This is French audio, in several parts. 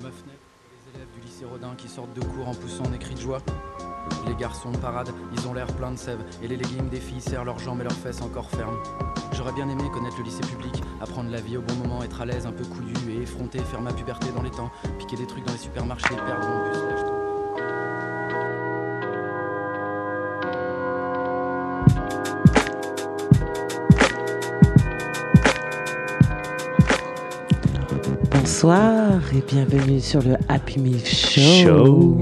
ma fenêtre, les élèves du lycée Rodin qui sortent de cours en poussant des cris de joie. Les garçons paradent, ils ont l'air pleins de sève, et les leggings des filles serrent leurs jambes et leurs fesses encore fermes. J'aurais bien aimé connaître le lycée public, apprendre la vie au bon moment, être à l'aise, un peu couillu et effronté, faire ma puberté dans les temps, piquer des trucs dans les supermarchés, perdre mon bus, lâche tout. Bonsoir et bienvenue sur le Happy Meal Show.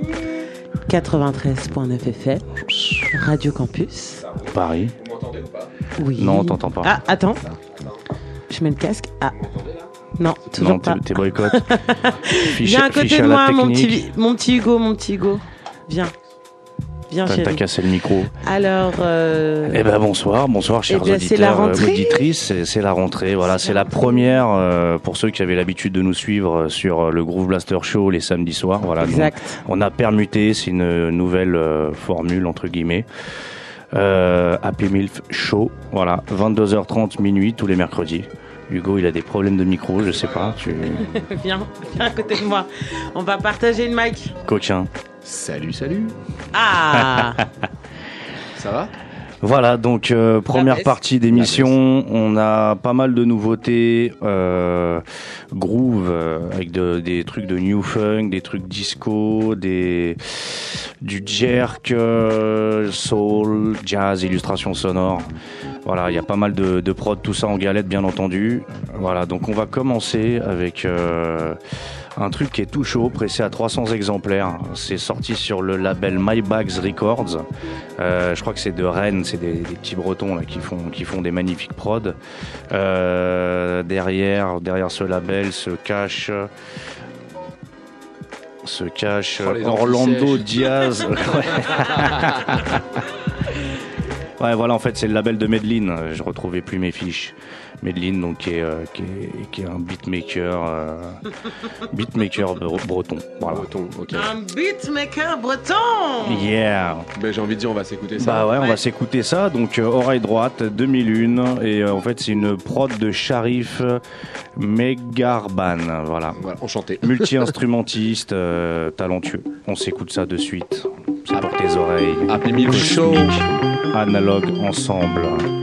93.9 FM, Radio Campus. Paris. Vous m'entendez ou pas? Oui. Non, on t'entend pas. Ah, attends. Je mets le casque. Ah. Non, toujours non, pas. t'es boycott. Viens à côté de moi, mon petit Hugo. Viens. Viens, chérie. T'as cassé le micro. Alors. Eh ben bonsoir, chers c'est la auditeurs, rentrée. auditrices. C'est la rentrée. Voilà, c'est la première pour ceux qui avaient l'habitude de nous suivre sur le Groove Blaster Show les samedis soirs. Voilà. Exact. On a permuté, c'est une nouvelle formule entre guillemets. Happy Milf Show. Voilà, 22h30 minuit tous les mercredis. Hugo, il a des problèmes de micro, je sais pas. Viens à côté de moi. On va partager une mic. Coquin. Salut. Ah. Ça va? Voilà, donc première partie d'émission, on a pas mal de nouveautés, groove, avec des trucs de new funk, des trucs disco, du jerk, soul, jazz, illustration sonore. Voilà, il y a pas mal de prod, tout ça en galette bien entendu. Voilà, donc on va commencer avec un truc qui est tout chaud, pressé à 300 exemplaires. C'est sorti sur le label My Bags Records. Je crois que c'est de Rennes, c'est des petits Bretons là qui font des magnifiques prods. Derrière ce label se cache Orlando Diaz. Ouais, voilà, en fait, c'est le label de Medline. Je retrouvais plus mes fiches. Medline, donc, qui est un beatmaker breton. Voilà. Breton, ok. Un beatmaker breton. Yeah. Ben, j'ai envie de dire, on va s'écouter ça. Bah ouais, on va s'écouter ça. Donc, Oreille droite, 2001. Et en fait, c'est une prod de Sharif Megarban. Voilà. Voilà, enchanté. Multi-instrumentiste, talentueux. On s'écoute ça de suite. C'est pour tes oreilles. Happy Meal Show. Analogue ensemble.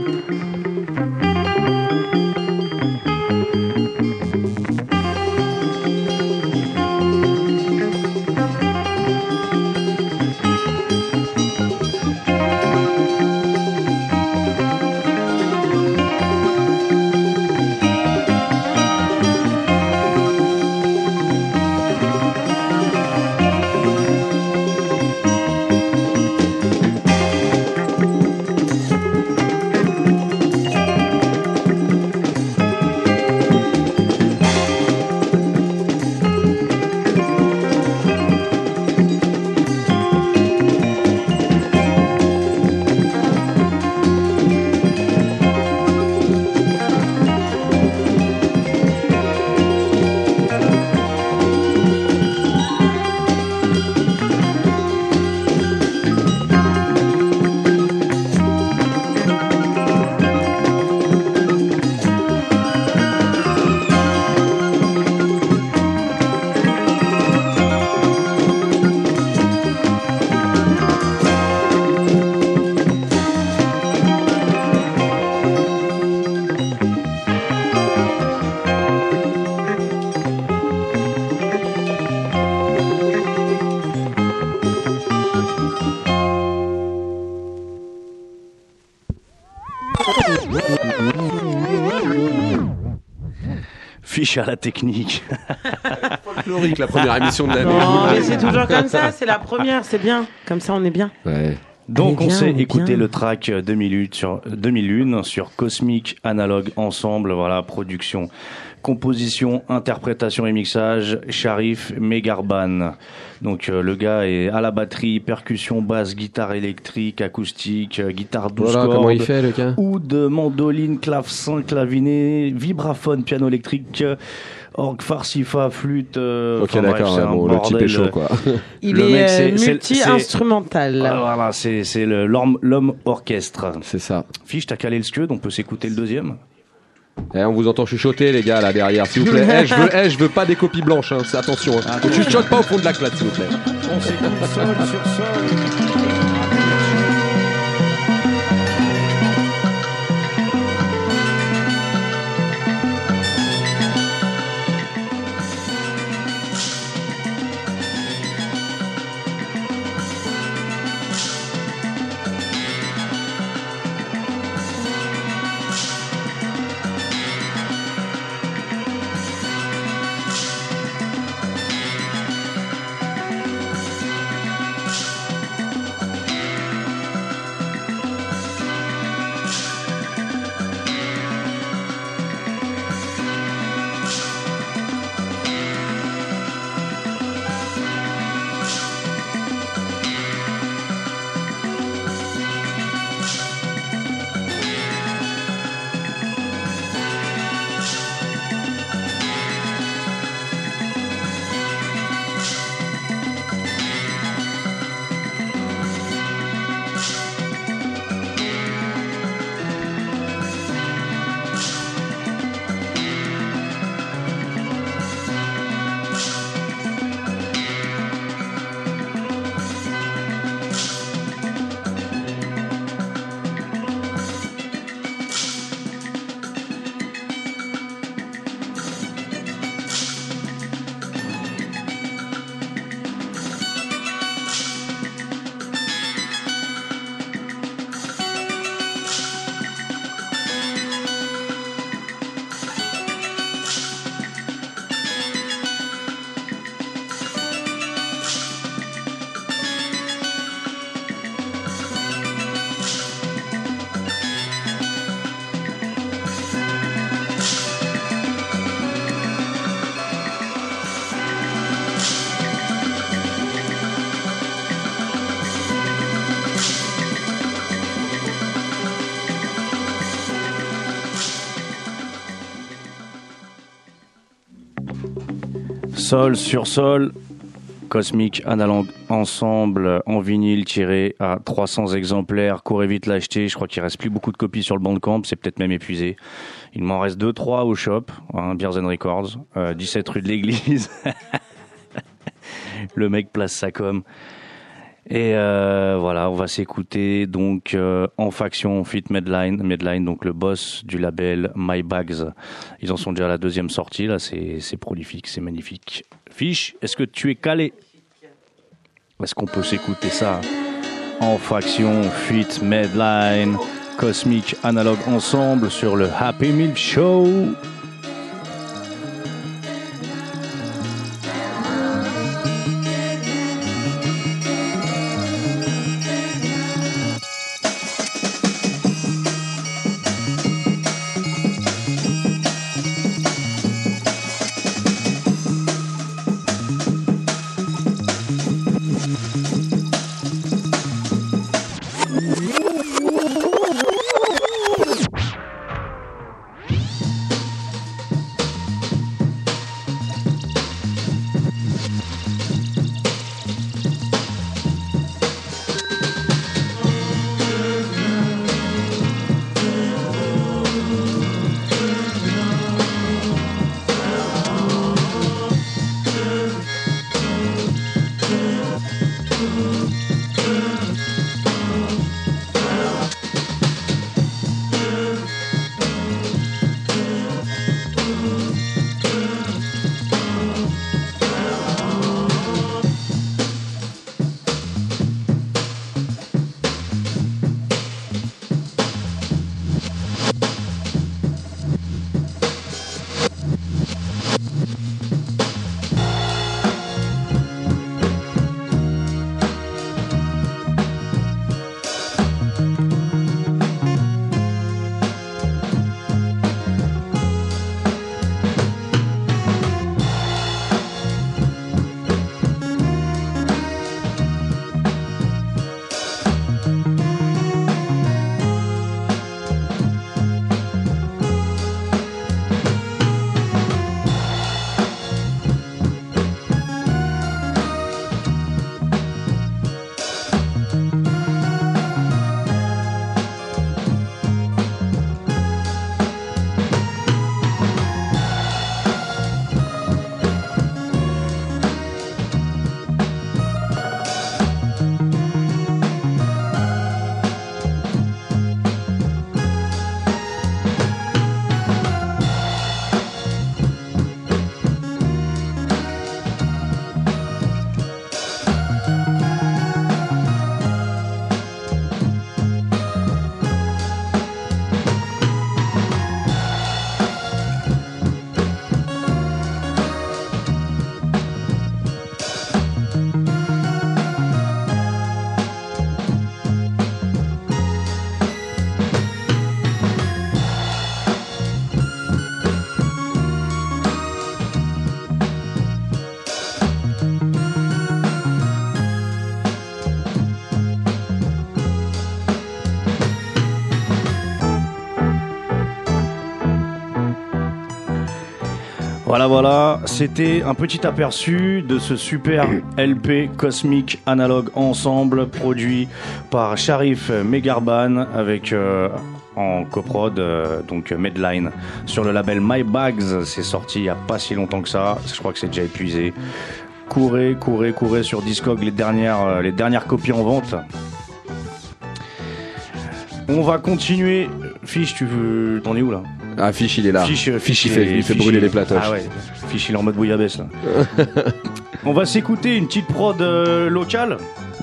Fiche à la technique. Folklorique, la première émission de l'année. Non, mais c'est toujours comme ça, c'est la première, c'est bien. Comme ça, on est bien. Ouais. Donc on s'est on est écouté bien. le track 2001 sur Cosmic Analogue Ensemble, voilà, production, composition, interprétation et mixage, Sharif Megarban. Donc le gars est à la batterie, percussion, basse, guitare électrique, acoustique, guitare 12 Voilà cordes, comment il fait, le gars. oud, mandoline, clavecin, clavinet, vibraphone, piano électrique, orgue, farcifa, flûte. Ok, enfin, d'accord, bref, c'est ouais, un bon, le type bordel, est chaud, quoi. Il Le mec, est c'est- multi-instrumental. Voilà, c'est l'homme orchestre. C'est ça. Fiche, t'as calé le scud, on peut s'écouter le deuxième. On vous entend chuchoter, les gars, là derrière, s'il vous plaît. Je veux pas des copies blanches, hein. Attention. Hein. Ne chuchote pas au fond de la classe, s'il vous plaît. On s'écoute Sol sur Sol. Sol sur Sol, Cosmic Analog Ensemble en vinyle tiré à 300 exemplaires. Courez vite l'acheter, je crois qu'il reste plus beaucoup de copies sur le Bandcamp, c'est peut-être même épuisé. Il m'en reste 2-3 au shop, hein, Beers & Records, 17 rue de l'Église. Le mec place sa com. Et voilà, on va s'écouter donc En Faction Fit Medline, donc le boss du label My Bags. Ils en sont déjà à la deuxième sortie, là, c'est prolifique, c'est magnifique. Fiche, est-ce que tu es calé? Est-ce qu'on peut s'écouter ça? En Faction Fit Medline, Cosmic Analog Ensemble sur le Happy Meal Show. Voilà, c'était un petit aperçu de ce super LP Cosmic Analog Ensemble produit par Sharif Megarban avec en coprod donc Medline sur le label My Bags. C'est sorti il y a pas si longtemps que ça, je crois que c'est déjà épuisé. Courez sur Discog les dernières copies en vente. On va continuer. Fiche, t'en es où là? Ah, Fiche, il est là. Fiche il fait brûler les platoches. Ah ouais, Fiche, il est en mode bouillabaisse là. On va s'écouter une petite prod locale.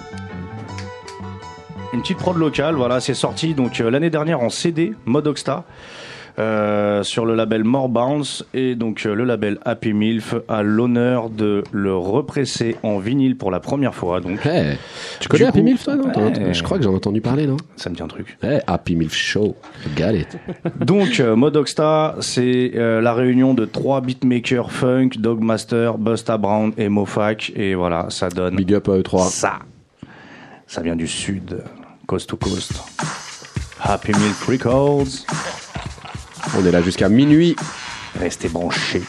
Une petite prod locale, voilà, c'est sorti donc l'année dernière en CD, Modoxta, sur le label More Bounce, et donc le label Happy Milf a l'honneur de le represser en vinyle pour la première fois. Donc, hey, tu connais Happy Milf toi, non? Je crois que j'en ai entendu parler, non? Ça me dit un truc. Hey, Happy Milf Show, got it. Donc Modoxta, c'est la réunion de 3 beatmakers funk, Dogmaster, Busta Brown et Mofac, et voilà, ça donne. Big up à eux 3. Ça vient du sud, coast to coast. Happy Milf Records. On est là jusqu'à minuit. Restez branchés.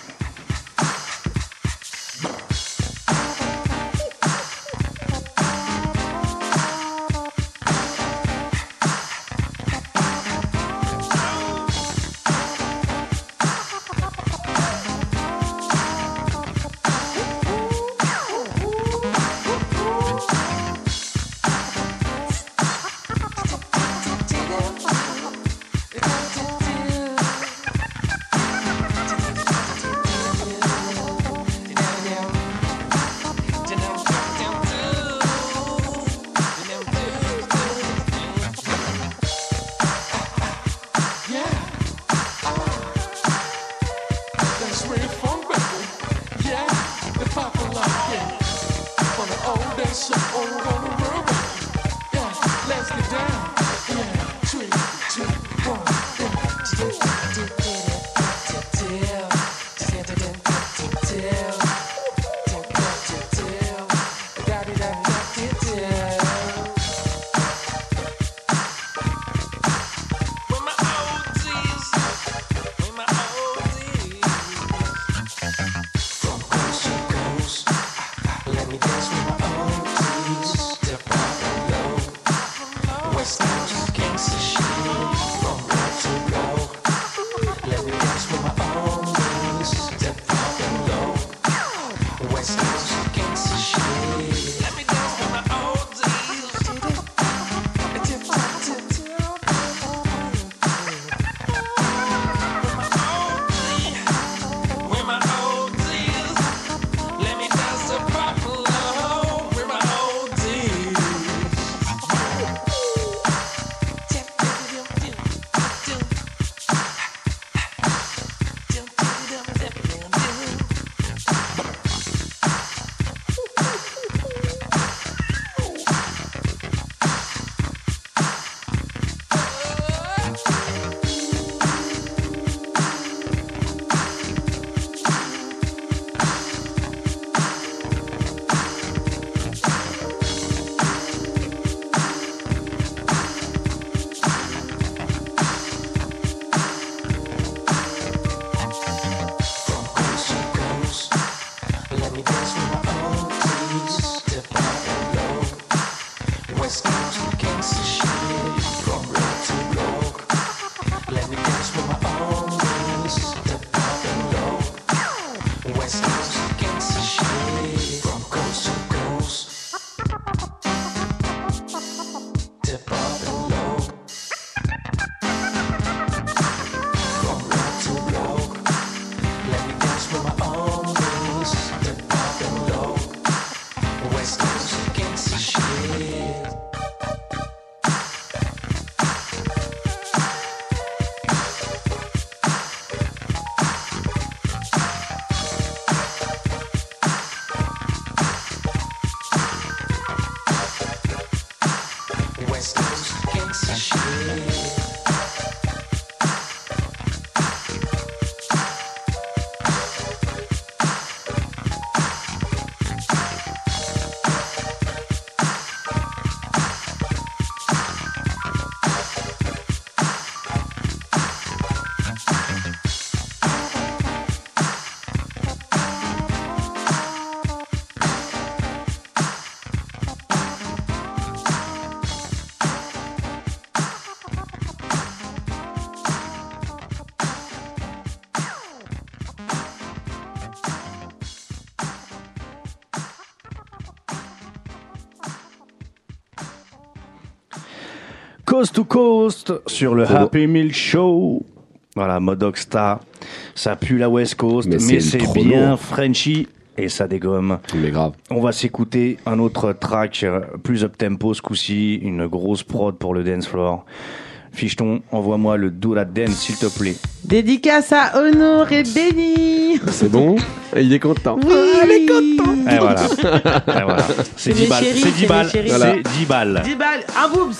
Coast to Coast sur le Happy Milk Show. Voilà, Modoc Star. Ça pue la West Coast, mais c'est bien Frenchy et ça dégomme. Mais grave. On va s'écouter un autre track plus up-tempo ce coup-ci, une grosse prod pour le dance floor. Ficheton, envoie-moi le Do That Dance, s'il te plaît. Dédicace à Honor et Benny. C'est bon. Il est content. Oui. Il est content. Et voilà. Et voilà. C'est 10 balles. C'est 10 balles. Voilà. C'est 10 balles. 10 balles. Un boobs.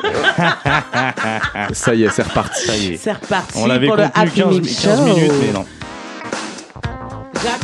Ça y est, c'est reparti. Ça y est. C'est reparti. On l'avait pour le contenu Happy 15 Milk Show. minutes, mais non. Jacques.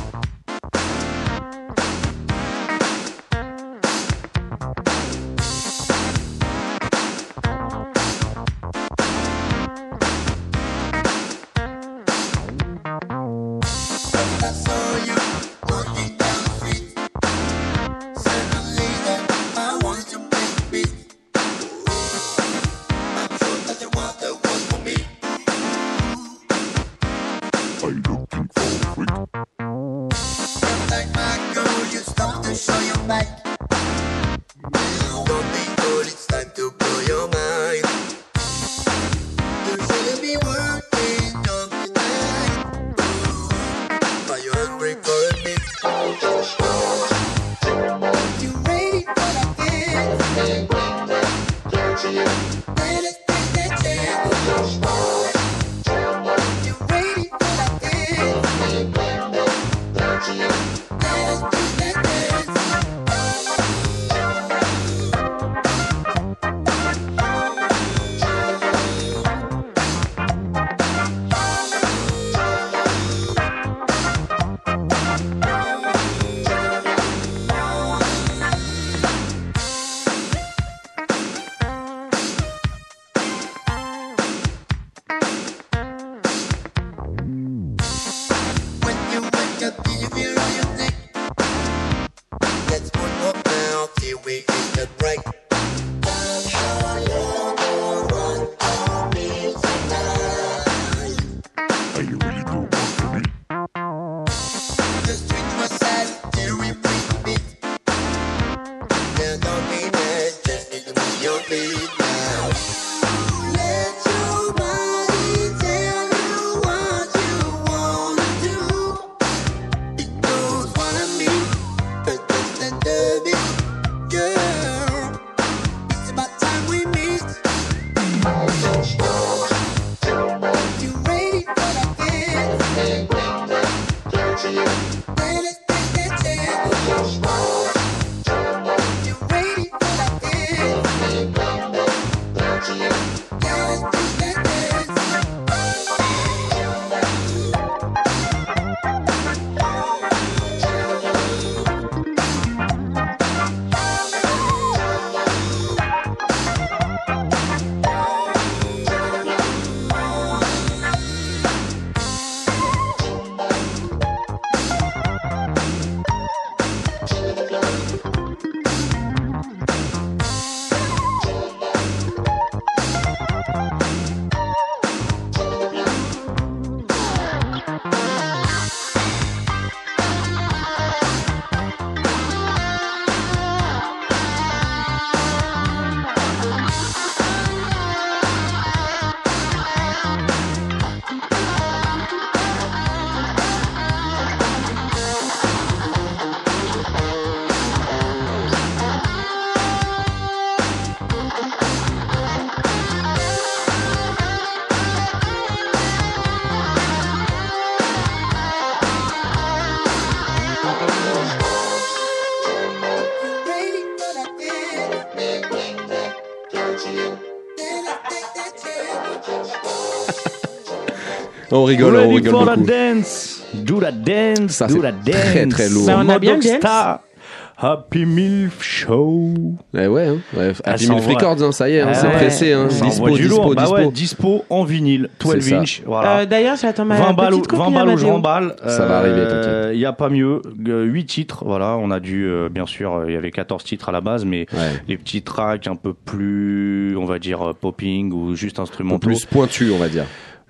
On rigole for beaucoup. Dance. Do that dance. Ça, do c'est that dance. très très lourd. Ça, on a bien le dance. Star. Happy Milk Show. Ouais, ouais. Happy ça Milk envoie. Records, hein, ça y est, hein, c'est Ouais, pressé. Hein. ça Dispo, envoie du dispo, lourd. Bah dispo. ouais, dispo en vinyle, 12 C'est ça. inch. Voilà. D'ailleurs, j'attends ma 20 balles, petite copine 20 balles ou je Amadeo. remballe. Ça va arriver, t'inquiète. Il n'y a pas mieux. 8 titres, voilà. On a dû, bien sûr, il y avait 14 titres à la base, mais Ouais. les petits tracks un peu plus, on va dire, popping ou juste Un peu instrumentaux. plus pointu, on va dire.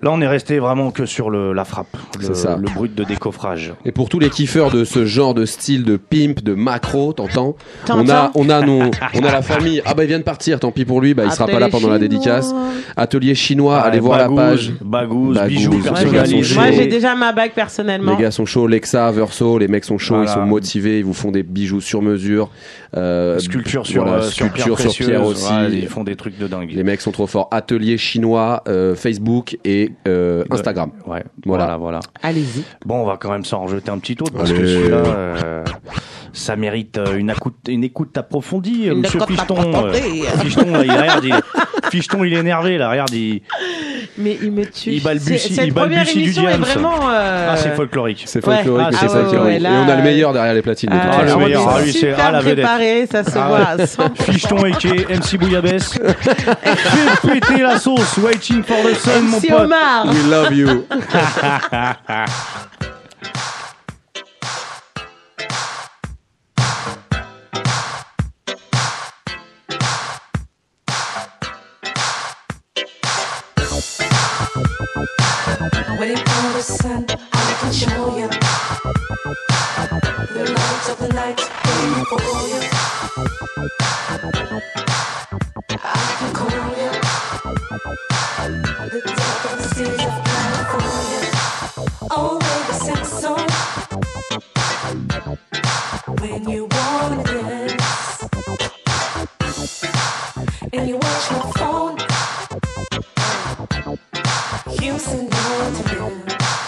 Là, on est resté vraiment que sur la frappe, le brut de décoffrage. Et pour tous les kiffeurs de ce genre de style de pimp, de macro, t'entends ? On a la famille. Ah bah il vient de partir, tant pis pour lui. Bah il sera pas là pendant la dédicace. Atelier chinois, allez voir la page. Bagouze, bijoux personnalisés. Moi j'ai déjà ma bague personnellement. Les gars sont chauds, Lexa, Verso, les mecs sont chauds, ils sont motivés, ils vous font des bijoux sur mesure. Sculpture sur pierre aussi. Ils font des trucs de dingue. Les mecs sont trop forts. Atelier chinois, Facebook et Instagram. Ouais. Voilà. Allez-y. Bon, on va quand même s'en rejeter un petit autre parce que celui-là, ça mérite une écoute approfondie. Monsieur Ficheton, là, Ficheton, il est énervé là. Regarde, mais il me tue. Il balbutie du diable. C'est folklorique. C'est folklorique, c'est folklorique. Et on a le meilleur derrière les platines. Le meilleur. Lui, c'est la vedette. Préparé, ça se voit. Ficheton et MC Bouillabaisse. Fais péter la sauce. Waiting for the sun, mon pote. Omar. We love you. Waiting for the sun, I can show you the light of the night waiting for you. I can call you the top of the city of California. Oh, baby, sing a song when you wanna dance, and you watch my phone. You say no to me.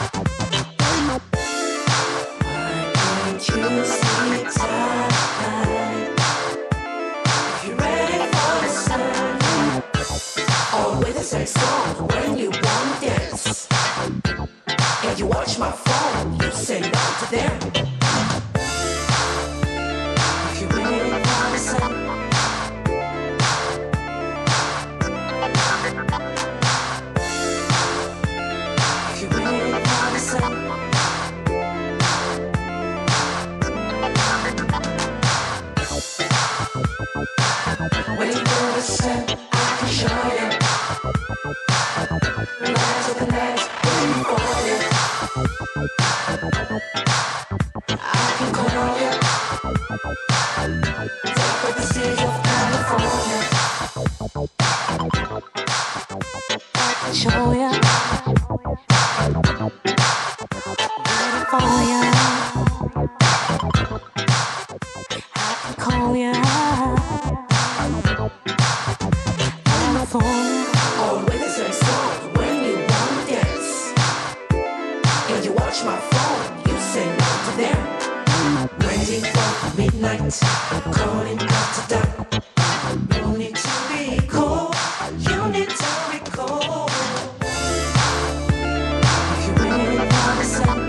Why can't you sleep tight? If you're ready for the sun, always the same song when you wanna dance. And you watch my phone, you say no to them. If you're ready for the sun. Waiting for the sun, I can show you the light of the night waiting for you. I can call you top of the city of California. I can show you waiting for you. I can call you. Always the same song when you wanna dance, and you watch my phone, you say no to them. Waiting for midnight, calling out to dark. No need to be cold, you need to be cold. If you're ready for the sun.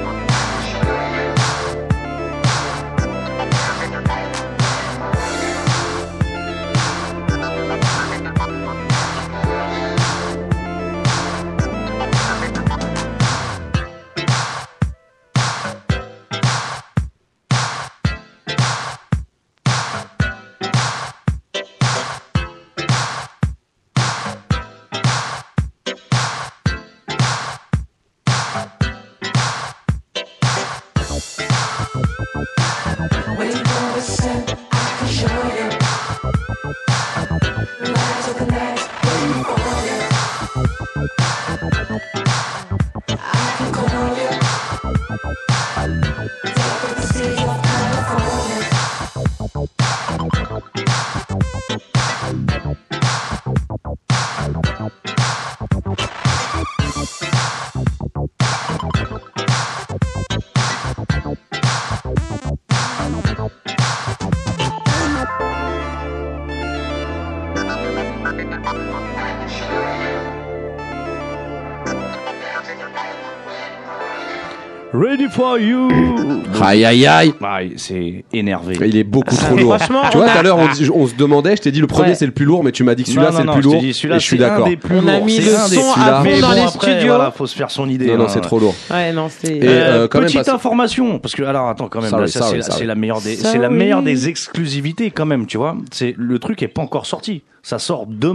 Ready for you. Aïe aïe aïe. C'est énervé. Il est beaucoup trop lourd. Tu vois, tout à l'heure on se demandait, je t'ai dit le premier c'est le plus lourd, mais tu m'as dit que celui-là c'est le plus lourd. Et je suis d'accord. On a mis le son à fond dans les studios. Voilà, faut se faire son idée. Non, c'est trop lourd. Ouais, non, c'est. Petite information, parce que alors attends quand même, c'est la meilleure des exclusivités quand même, tu vois. C'est le truc est pas encore sorti. Ça sort demain.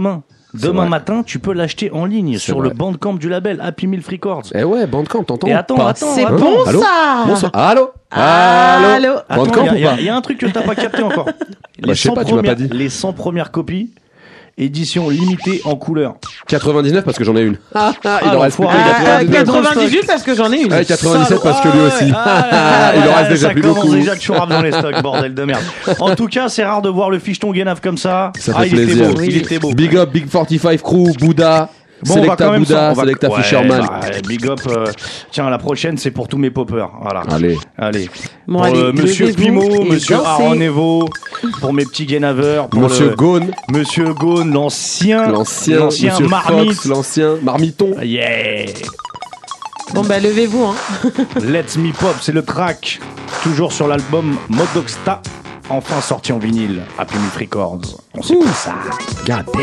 Demain matin, tu peux l'acheter en ligne sur le Bandcamp du label Happy Milk Records. Eh ouais, Bandcamp, t'entends? Et attends. C'est bon ça. Bonsoir. Allô. Bandcamp ou pas? Il y a un truc que t'as pas capté encore. Je sais pas, tu m'as pas dit. Les 100 premières copies, édition limitée en couleur. 99 parce que j'en ai une. Il en reste plus que 98 parce que j'en ai une. 97 parce que lui aussi. Il en reste déjà plus beaucoup. Ça commence déjà que je suis dans les stocks, bordel de merde. En tout cas, c'est rare de voir le ficheton Guénave comme ça. Ça fait plaisir. Il était beau. Big up, Big 45 Crew, Bouddha. Bon, Selecta Bouddha, Selecta Fisherman. Big up. Tiens, la prochaine, c'est pour tous mes poppers. Voilà. Allez. Pour Monsieur Pimo, Monsieur Aronevo, pour mes petits Guénaveurs, pour Monsieur Gaune, l'ancien Monsieur Marmite, Fox, l'ancien Marmiton. Yeah. Bon bah levez-vous hein. Let's Me Pop, c'est le track. Toujours sur l'album Modoxta, enfin sorti en vinyle, Happy Milk Records. On sait pas ça. God damn.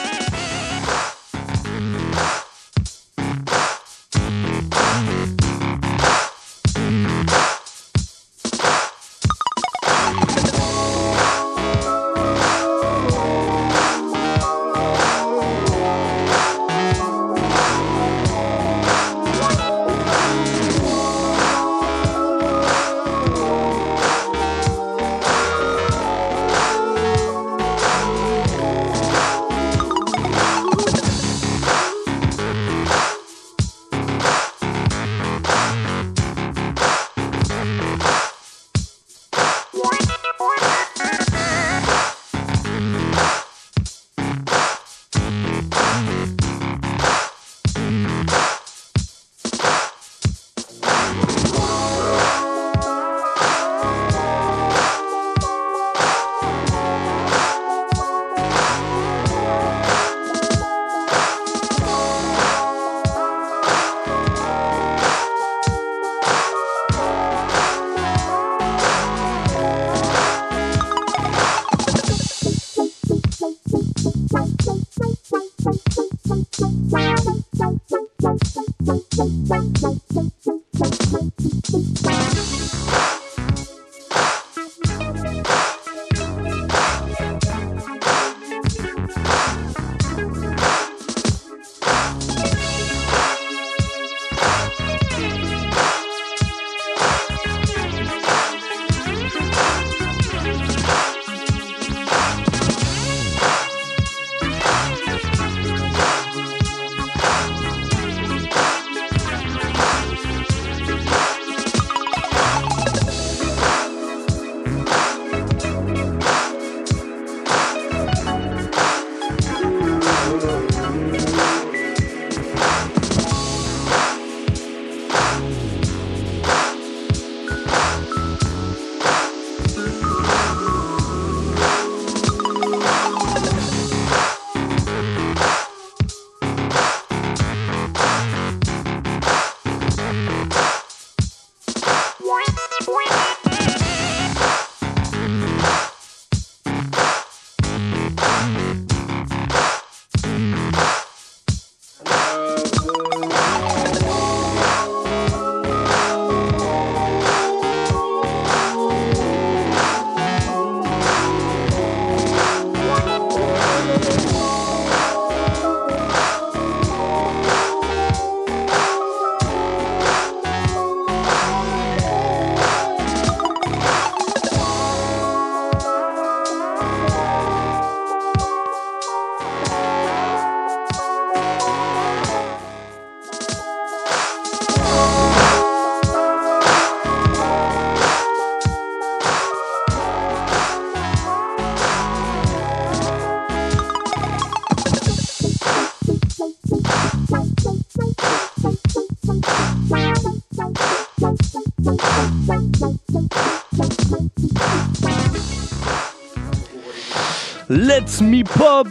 Let's Me Pop.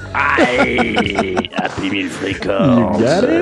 Aïe, Happy Milk Records.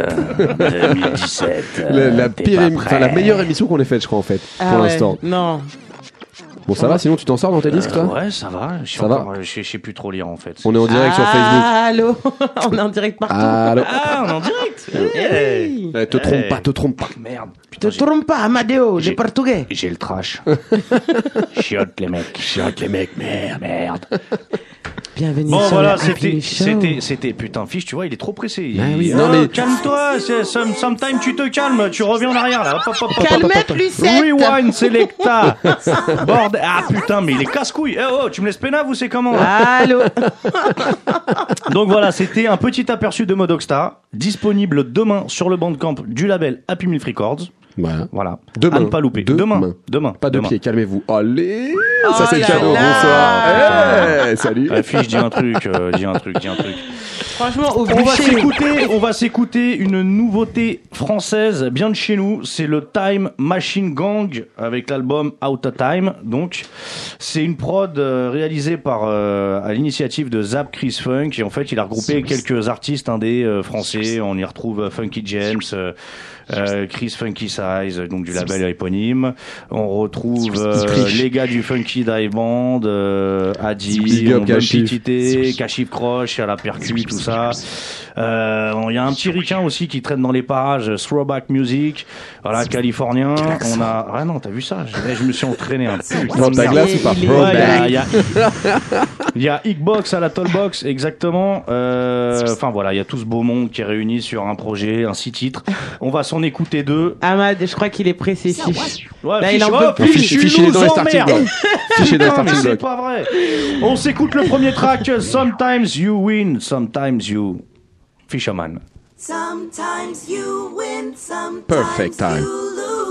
2017. La meilleure émission qu'on ait faite, je crois, en fait, pour l'instant. Non. Bon, ça va, sinon tu t'en sors dans tes disques, toi? Ouais, ça va. Je sais plus trop lire, en fait. On est en direct sur Facebook. Allô. On est en direct partout. Allô. Ah, on est en direct. Hey. Te trompe pas. Merde. Putain, Te trompe pas, Amadeo, le portugais. J'ai le trash. Chiotte les mecs, merde. Bienvenue bon, sur voilà, le Happy Show. c'était, putain, Fiche, tu vois, il est trop pressé. Ah oui, non, mais... Calme-toi, sometime tu te calmes, tu reviens en arrière, là. Calmette, Lucette. Rewind, Selecta. Bordel. Ah, putain, mais il est casse-couille. Eh, oh, tu me laisses pénave ou c'est comment, là? Allô. Donc voilà, c'était un petit aperçu de Modocstar, disponible demain sur le bandcamp du label Happy Milk Records. Voilà. Demain. À ne pas louper. Demain. Pas de pied, calmez-vous. Allez. Ça, c'est le là cadeau. là. Bonsoir. Salut. Fiche, dis un truc. Franchement, On va s'écouter une nouveauté française bien de chez nous. C'est le Time Machine Gang avec l'album Out of Time. Donc, c'est une prod réalisée par à l'initiative de Zap Chris Funk. Et en fait, il a regroupé quelques artistes indés français. On y retrouve Funky James. Chris Funky Size, donc du label éponyme. On retrouve les gars du Funky Dive Band, Adi, Tité, Kashif Croche à la percu, tout ça. Il y a un petit ricain aussi qui traîne dans les parages, Throwback Music, voilà, californien. On a, ah non, t'as vu ça? Je me suis entraîné un peu. Dans ta glace ou pas? Il y a Hickbox à la Tollbox, exactement. Enfin voilà, il y a tout ce beau monde qui est réuni sur un projet, un 6 titres. On va s'en écouter 2. Ahmad, je crois qu'il est pressé, Fiche. Ouais, là, Fiche, il en peut plus. Fiche, il est dans les starting blocks. Fiche dans les starting c'est blocks. pas vrai. On s'écoute le premier track, Sometimes You Win, Sometimes You Fisherman. Sometimes you win, sometimes Perfect time. you lose.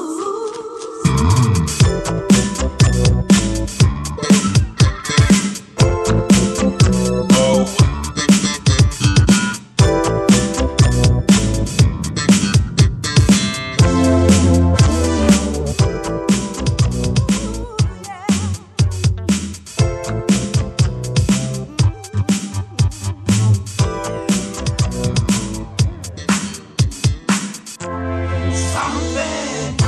Something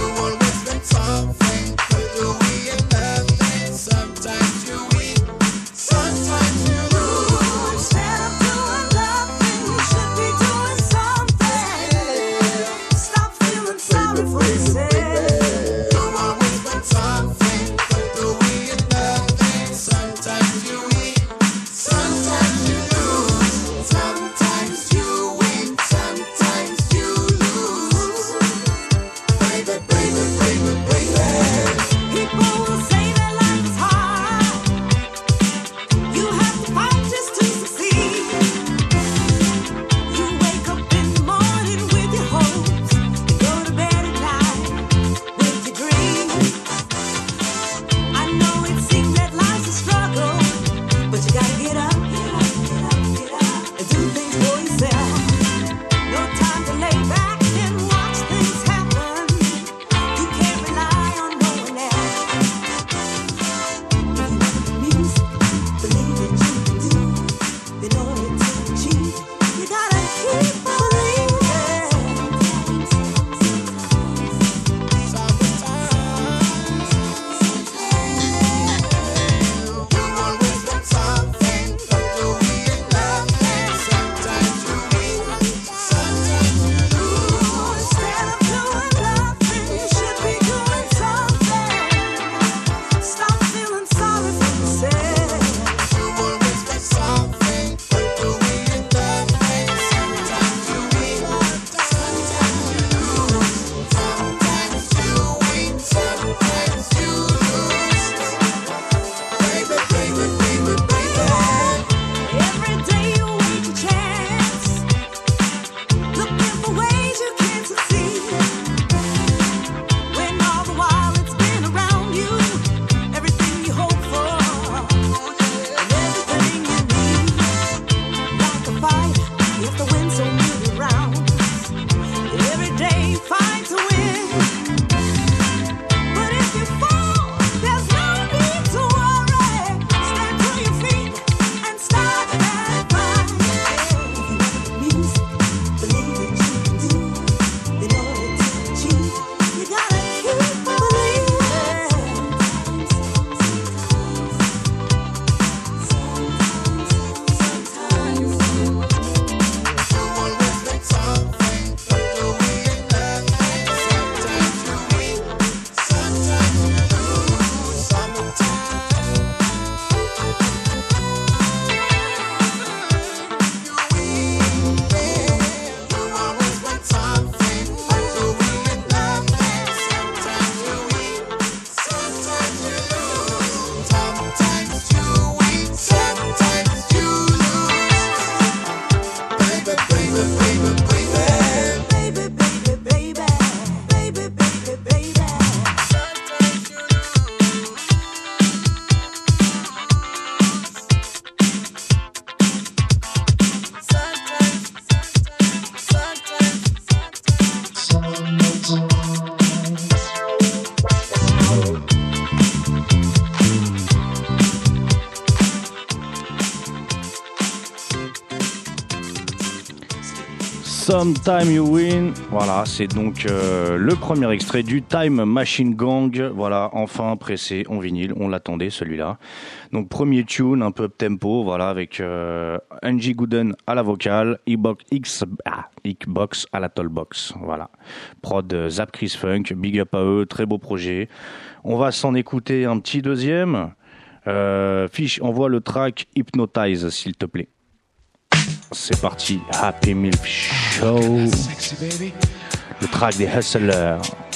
Sometime You Win. Voilà, c'est donc le premier extrait du Time Machine Gang. Voilà, enfin pressé en vinyle. On l'attendait celui-là. Donc premier tune, un peu up tempo, voilà, avec Angie Gooden à la vocale, Xbox à la tollbox. Voilà, prod Zap Chris Funk, big up à eux, très beau projet. On va s'en écouter un petit deuxième. Fiche, envoie le track Hypnotize, s'il te plaît. C'est parti, Happy Milk Show. Le track des Hustlers.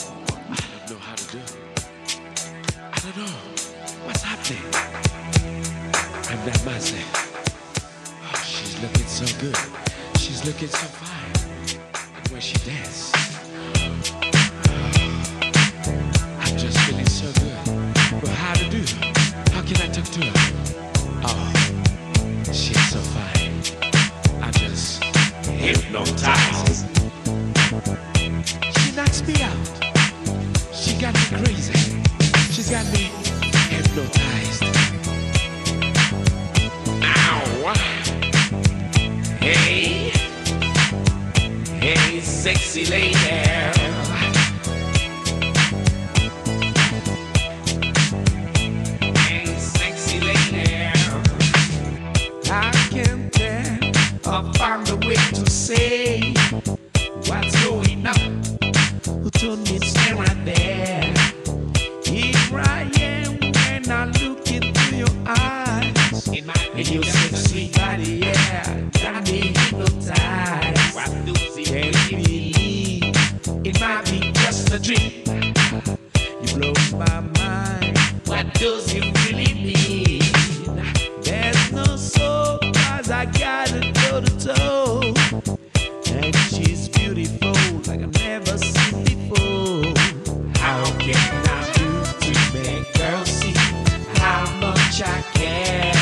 She's looking so good. She's looking so fine. And when she dances, I'm just feeling so good. But how to do? How can I talk to her? Oh, she's so fine. I just hypnotized. She knocks me out. She got me crazy. She's got me hypnotized. Ow. Hey, hey, sexy lady. Hey, sexy lady. I can't tell or find a way to say what's going on. Who told me to stay right there? Here I am when I look into your eyes. And your sexy body, yeah, got me hypnotized. Can't believe it might be just a dream. You blow my mind. What does it really mean? There's no soul, 'cause I gotta go to toe. And she's beautiful like I've never seen before. How can I do to make girls see how much I care?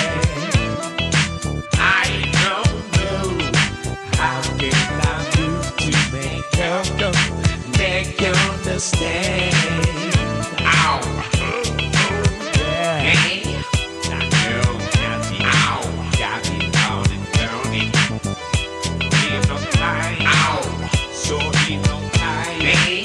I don't know. How can I do to make girls come, make you understand? Ow. Yeah. Hey. Ow. Got me down and dirty. Hypnotized. Ow. So hypnotized. Hey.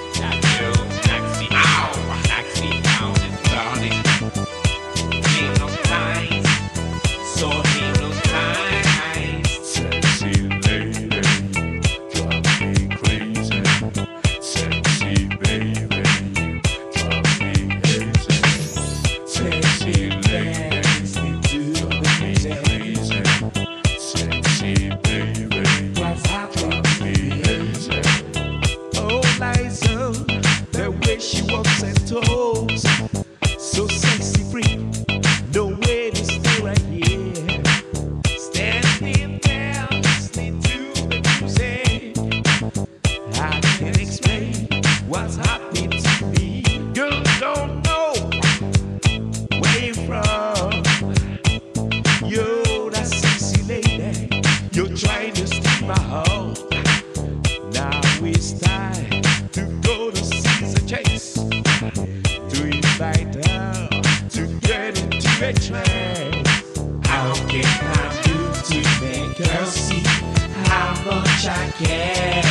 Ow. Knocks me down and dirty. Hypnotized. So hypnotized. Sexy lady, drive me crazy. Sexy baby, drive me crazy. Sexy lady, drive me crazy. Sexy baby, drive me crazy. Oh, Liza, the way she walks and talks, so sexy free, no way to stay right here. Standing there, listening to the music, I can't explain what's happening to me. Girls don't know where you're from. You're that sexy lady, you're trying to steal my heart. Now it's time to go to Caesar Chase, to invite her to get into a train. How can I do to make her see how much I care?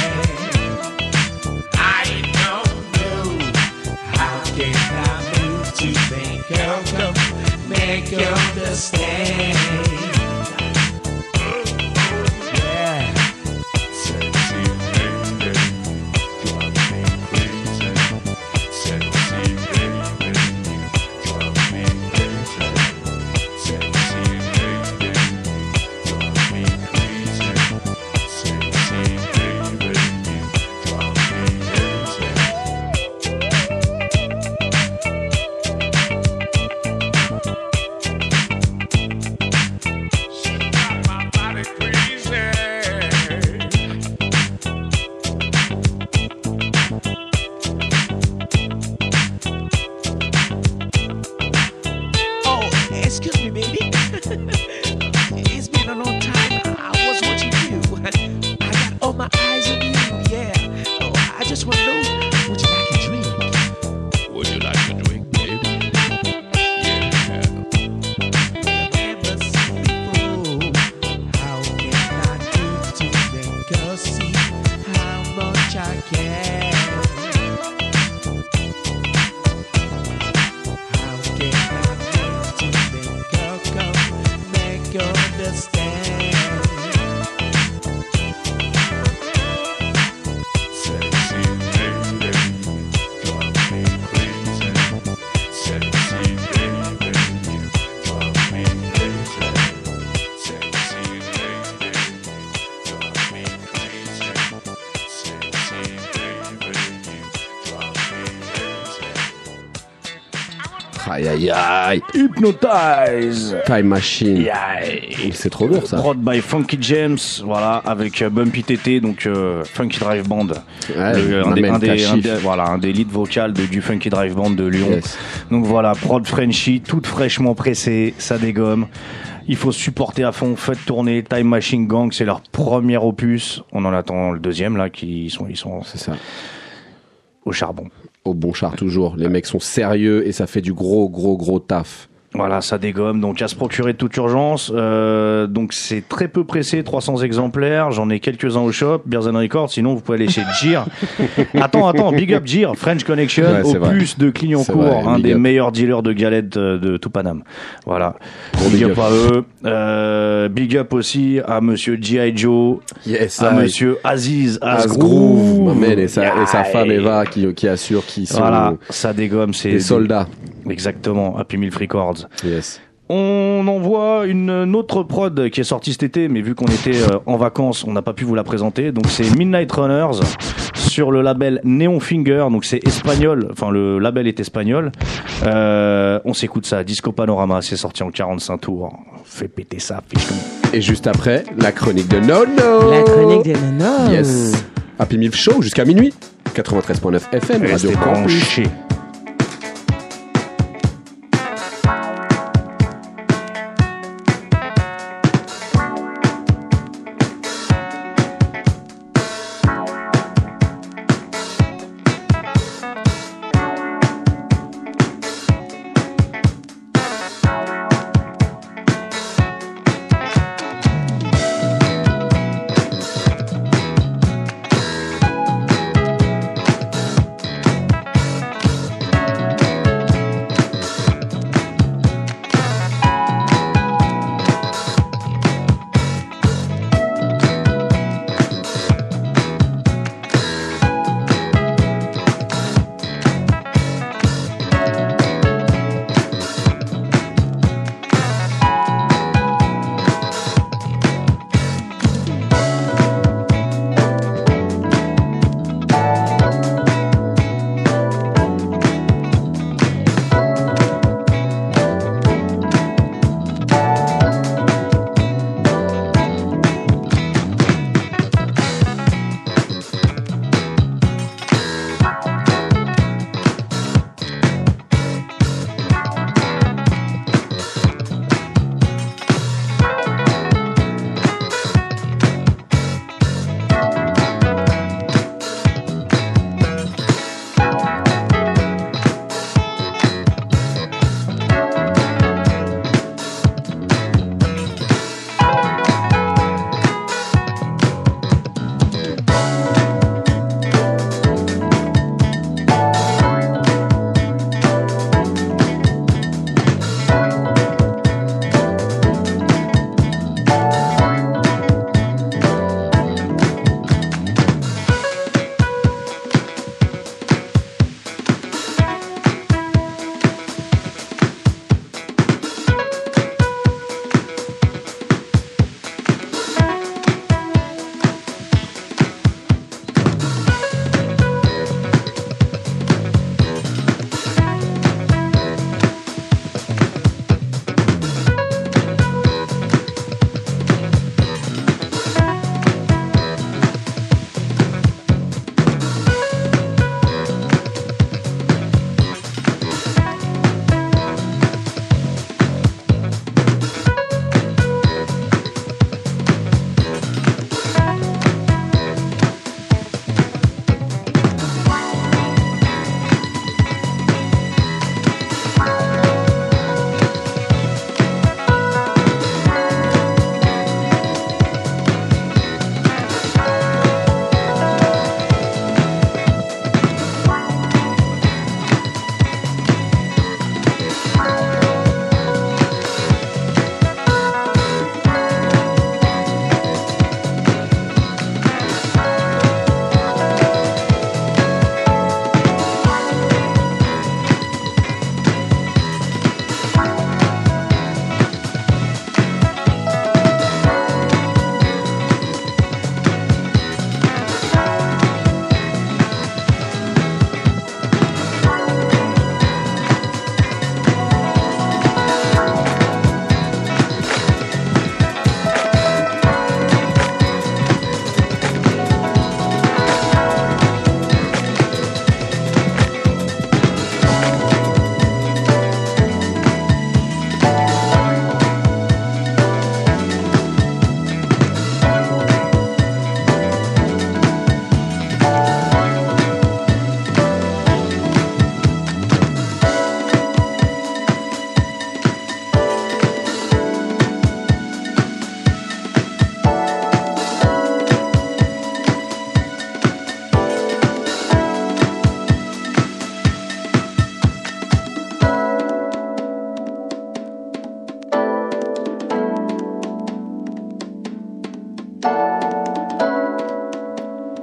I don't know. How can I do to make her come, make you understand? Yeah. Sexy lady, drive me crazy. Sexy baby, drive me crazy. Sexy lady, drive me crazy. Sexy baby, drive me crazy. understand. Sexy lady, drive me crazy. Sexy lady, you drive me crazy. Sexy lady, drive me crazy. Sexy lady, you drive me crazy. Aïe aïe aïe. Hypnotize. Time Machine. Yeah. C'est trop lourd ça. Prod by Funky James, voilà, avec Bumpy TT, donc Funky Drive Band. Ouais, Un des leads vocales du Funky Drive Band de Lyon. Yes. Donc voilà, prod Frenchy, toute fraîchement pressée, ça dégomme. Il faut supporter à fond, faites tourner. Time Machine Gang, c'est leur premier opus. On en attend le deuxième là, ils sont C'est ça. au charbon. Au bon char toujours. Les mecs sont sérieux et ça fait du gros taf. Voilà, ça dégomme, donc à se procurer de toute urgence. Donc c'est très peu pressé, 300 exemplaires. J'en ai quelques-uns au shop, Beers & Records. Sinon, vous pouvez aller chez Gir. Attends, big up Gir, French Connection, Ouais, c'est opus de Clignancourt, un des meilleurs dealers de galettes de tout Paname. Voilà. Big up à eux. Big up aussi à monsieur G.I. Joe, à monsieur Aziz Asgroove, et sa femme Eva qui assure qu'ils sont voilà, ça dégomme, c'est des soldats. Exactement, Happy Milk Records. Yes. On envoie une autre prod qui est sortie cet été, mais vu qu'on était en vacances, on n'a pas pu vous la présenter. Donc c'est Midnight Runners sur le label Neon Finger. Donc c'est espagnol, enfin le label est espagnol. On s'écoute ça, Disco Panorama, c'est sorti en 45 tours. Fais péter ça, fiche comme... Et juste après, la chronique de Nono. La chronique des Nono. Yes. Happy Milk Show jusqu'à minuit. 93.9 FM, Radio Restez Campus. branchés.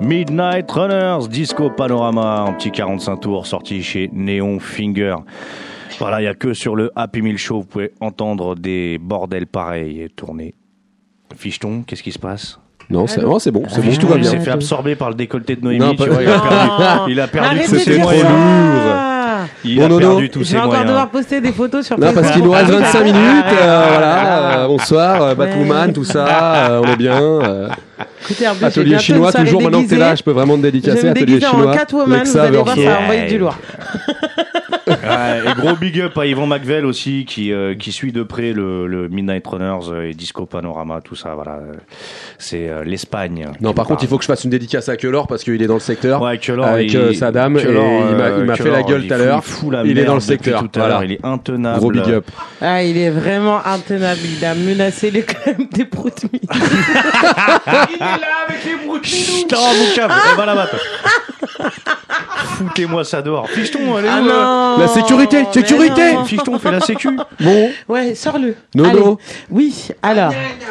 Midnight Runners, Disco Panorama, un petit 45 tours sorti chez Neon Finger. Voilà, il n'y a que sur le Happy Meal Show, vous pouvez entendre des bordels pareils tourner. Ficheton, qu'est-ce qui se passe? Non, c'est bon, tout va Il bien. s'est fait absorber par le décolleté de Noémie, Non, tu vois, il a perdu tous ses moyens. Il a perdu tous Je ses vais encore moyens. devoir poster des photos sur Non, Facebook. parce qu'il nous reste 25 minutes, voilà, bonsoir, Batwoman, tout ça, on est bien. Écoutez, en plus, j'ai Atelier bientôt chinois, une soirée toujours maintenant que t'es là, déguisée. je peux vraiment te Je vais dédicacer, me Atelier déguiser en chinois. Catwoman, vous Lexa allez voir, ça version- va envoyer du lourd. Ouais, et gros big up à Yvan McVell aussi qui suit de près le Midnight Runners et Disco Panorama, tout ça. Voilà, c'est l'Espagne. Non, par contre, il faut que je fasse une dédicace à Kelor parce qu'il est dans le secteur. Ouais, Kelor, avec sa dame, et il m'a fait la gueule tout à l'heure. Il est dans le secteur. Voilà, il est intenable. Gros big up. Ah, il est vraiment intenable. Il a menacé les clubs des proutes. Il est là avec les broutines. Putain, mon cave, elle va là-bas. Foutez-moi ça dehors. Ficheton, allez où non, La sécurité, mais sécurité. non. Ficheton, fais la sécu. Bon, Ouais, sors-le. Nono. Allez. Oui, alors,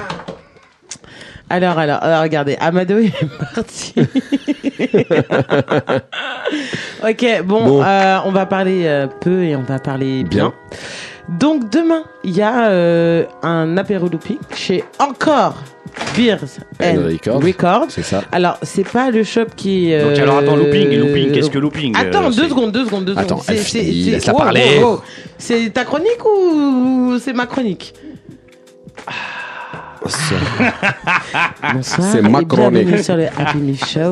regardez, Amado il est parti. Ok, bon. On va parler peu et on va parler bien. Donc demain, il y a un apéro looping chez encore Beers and Records. c'est ça. Alors, c'est pas le shop qui est... Donc alors attends, looping, qu'est-ce que looping? Attends, c'est- deux secondes. Attends, elle finit, laisse-la wow, parler. wow, wow. C'est ta chronique ou c'est ma chronique? Bonsoir, C'est ma et bienvenue chronique. sur le Happy Meal Show.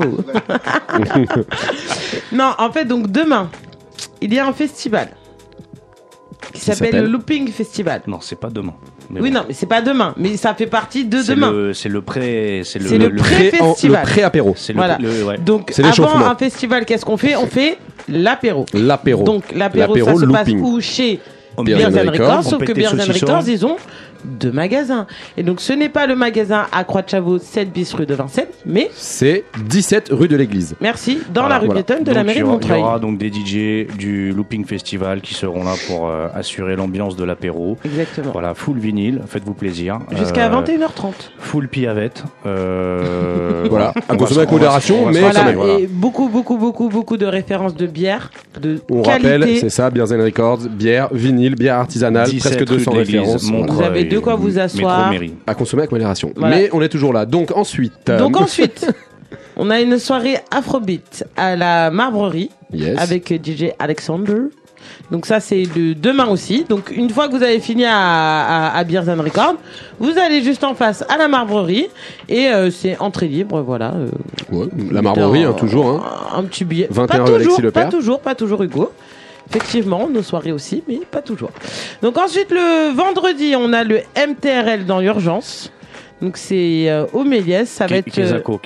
Non, en fait, donc demain, il y a un festival qui s'appelle le Looping Festival. Non, c'est pas demain. Mais Oui, bon. non, mais c'est pas demain, mais ça fait partie de C'est demain. c'est le pré, C'est le pré-festival. Le pré-apéro. c'est Voilà. ouais. Donc, C'est avant l'échauffement. un festival, qu'est-ce qu'on fait? On fait l'apéro. L'apéro. Donc, l'apéro, ça se passe looping. où? Chez Beers Beers and and Records. Records, On sauf que pète des Beers and saucissons. Records, ils ont 2 magasins. Et donc, ce n'est pas le magasin à Croix-de-Chavaux, 7 bis rue de Vincennes, mais, C'est 17 rue de l'église. merci, dans Voilà, la rue voilà. piétonne de la Donc, mairie de il y Montreuil. aura donc des DJ du Looping Festival qui seront là pour assurer l'ambiance de l'apéro. Exactement. Voilà, full vinyle, faites-vous plaisir. Jusqu'à 21h30. Full piavette. Voilà, à on consommer va avec modération, on va mais se quand Voilà, même. voilà. et beaucoup de références de bière, de On qualité. rappelle, c'est ça, Beers and Records, bière, vinyle, bière artisanale, 17 presque rue 200 de l'église, références. Montreuil, Vous avez de quoi vous asseoir. métro mairie. À consommer avec modération. Voilà. Mais on est toujours là. Donc ensuite. Donc ensuite, on a une soirée Afrobeat à la Marbrerie Yes. avec DJ Alexander. Donc ça c'est le demain aussi. Donc une fois que vous avez fini à Beers and Records, vous allez juste en face à la Marbrerie et c'est entrée libre, voilà. Ouais, la Marbrerie, hein, toujours. Hein. Un petit billet. 21 pas rue Alexis toujours, Lepère. pas toujours Hugo. Effectivement, nos soirées aussi, mais pas toujours. Donc ensuite, le vendredi, on a le MTRL dans l'urgence. Donc c'est au Méliès, ça va être... Kezako.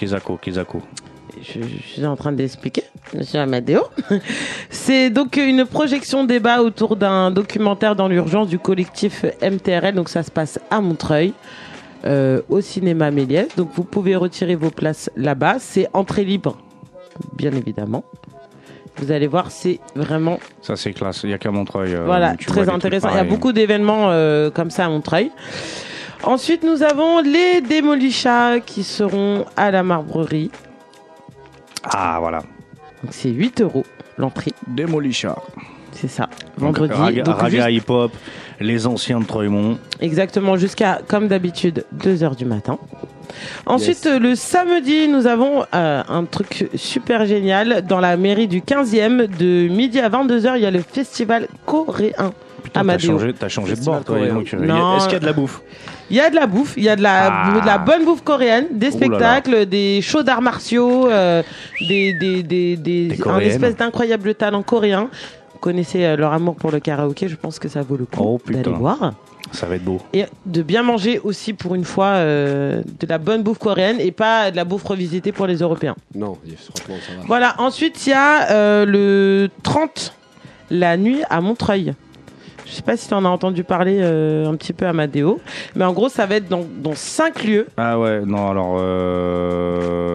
Je suis en train d'expliquer, monsieur Amadeo. C'est donc une projection débat autour d'un documentaire dans l'urgence du collectif MTRL. Donc ça se passe à Montreuil, au cinéma Méliès. Donc vous pouvez retirer vos places là-bas. C'est entrée libre, bien évidemment. Vous allez voir, c'est vraiment Ça c'est classe, il n'y a qu'à Montreuil. voilà, où tu vois très des trucs intéressant. Il y a pareils. beaucoup d'événements comme ça à Montreuil. Ensuite, nous avons les Démolichas qui seront à la Marbrerie. Ah voilà. Donc c'est 8 € l'entrée. Démolisha. C'est ça. Donc, Vendredi. Raga, Donc, raga hip-hop, les anciens de Treumont. exactement, jusqu'à, comme d'habitude, 2h du matin. Ensuite, Yes. le samedi, nous avons un truc super génial. Dans la mairie du 15e, de midi à 22h, il y a le festival coréen. Putain, Amadeo. t'as changé de Festival bord, toi. coréen. Donc, Non. Est-ce qu'il y a de la bouffe? Il y a de la bouffe, il y a de la bonne bouffe coréenne, des Ouh là là. spectacles, des shows d'arts martiaux, un coréennes. espèce d'incroyable talent coréen. Vous connaissez leur amour pour le karaoké, je pense que ça vaut le coup Oh, putain. d'aller voir. Ça va être beau. Et de bien manger aussi pour une fois de la bonne bouffe coréenne et pas de la bouffe revisitée pour les Européens. Non, franchement, ça va. Voilà, ensuite il y a le 30, la nuit à Montreuil. Je sais pas si tu en as entendu parler un petit peu, Amadeo, mais en gros ça va être dans 5 lieux. Ah ouais, non, alors...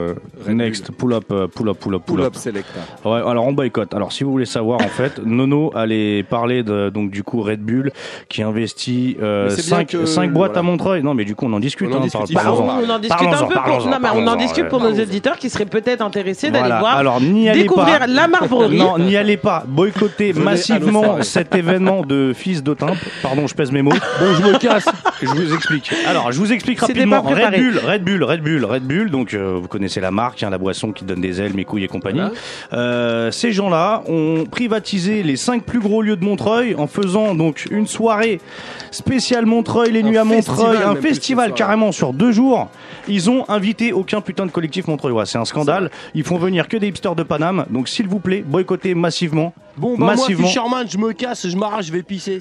Next, pull up Selecta. Ouais, alors on boycotte. Alors si vous voulez savoir, en fait, Nono allait parler donc du coup Red Bull qui investit 5 boîtes à Montreuil. Non, mais du coup on en discute. On en discute un peu. On en discute pour nos éditeurs qui seraient peut-être intéressés d'aller voir. Alors n'y allez découvrir pas. la Marbrerie. Non, n'y allez pas. Boycottez massivement cet événement de fils de timbre. Pardon, je pèse mes mots. Bon, je me casse. Je vous explique. Alors, je vous explique rapidement. Red Bull. Donc, vous connaissez la marque, la boisson qui donne des ailes, mes couilles et compagnie. Ces gens-là ont privatisé les 5 plus gros lieux de Montreuil en faisant donc une soirée spéciale Montreuil, les nuits à Montreuil, un festival carrément sur 2 jours. Ils ont invité aucun putain de collectif montreuillois. C'est un scandale. Ils font venir que des hipsters de Paname. Donc, s'il vous plaît, boycottez massivement. Bon, bah moi, Fisherman, je me casse, je m'arrache, je vais pisser.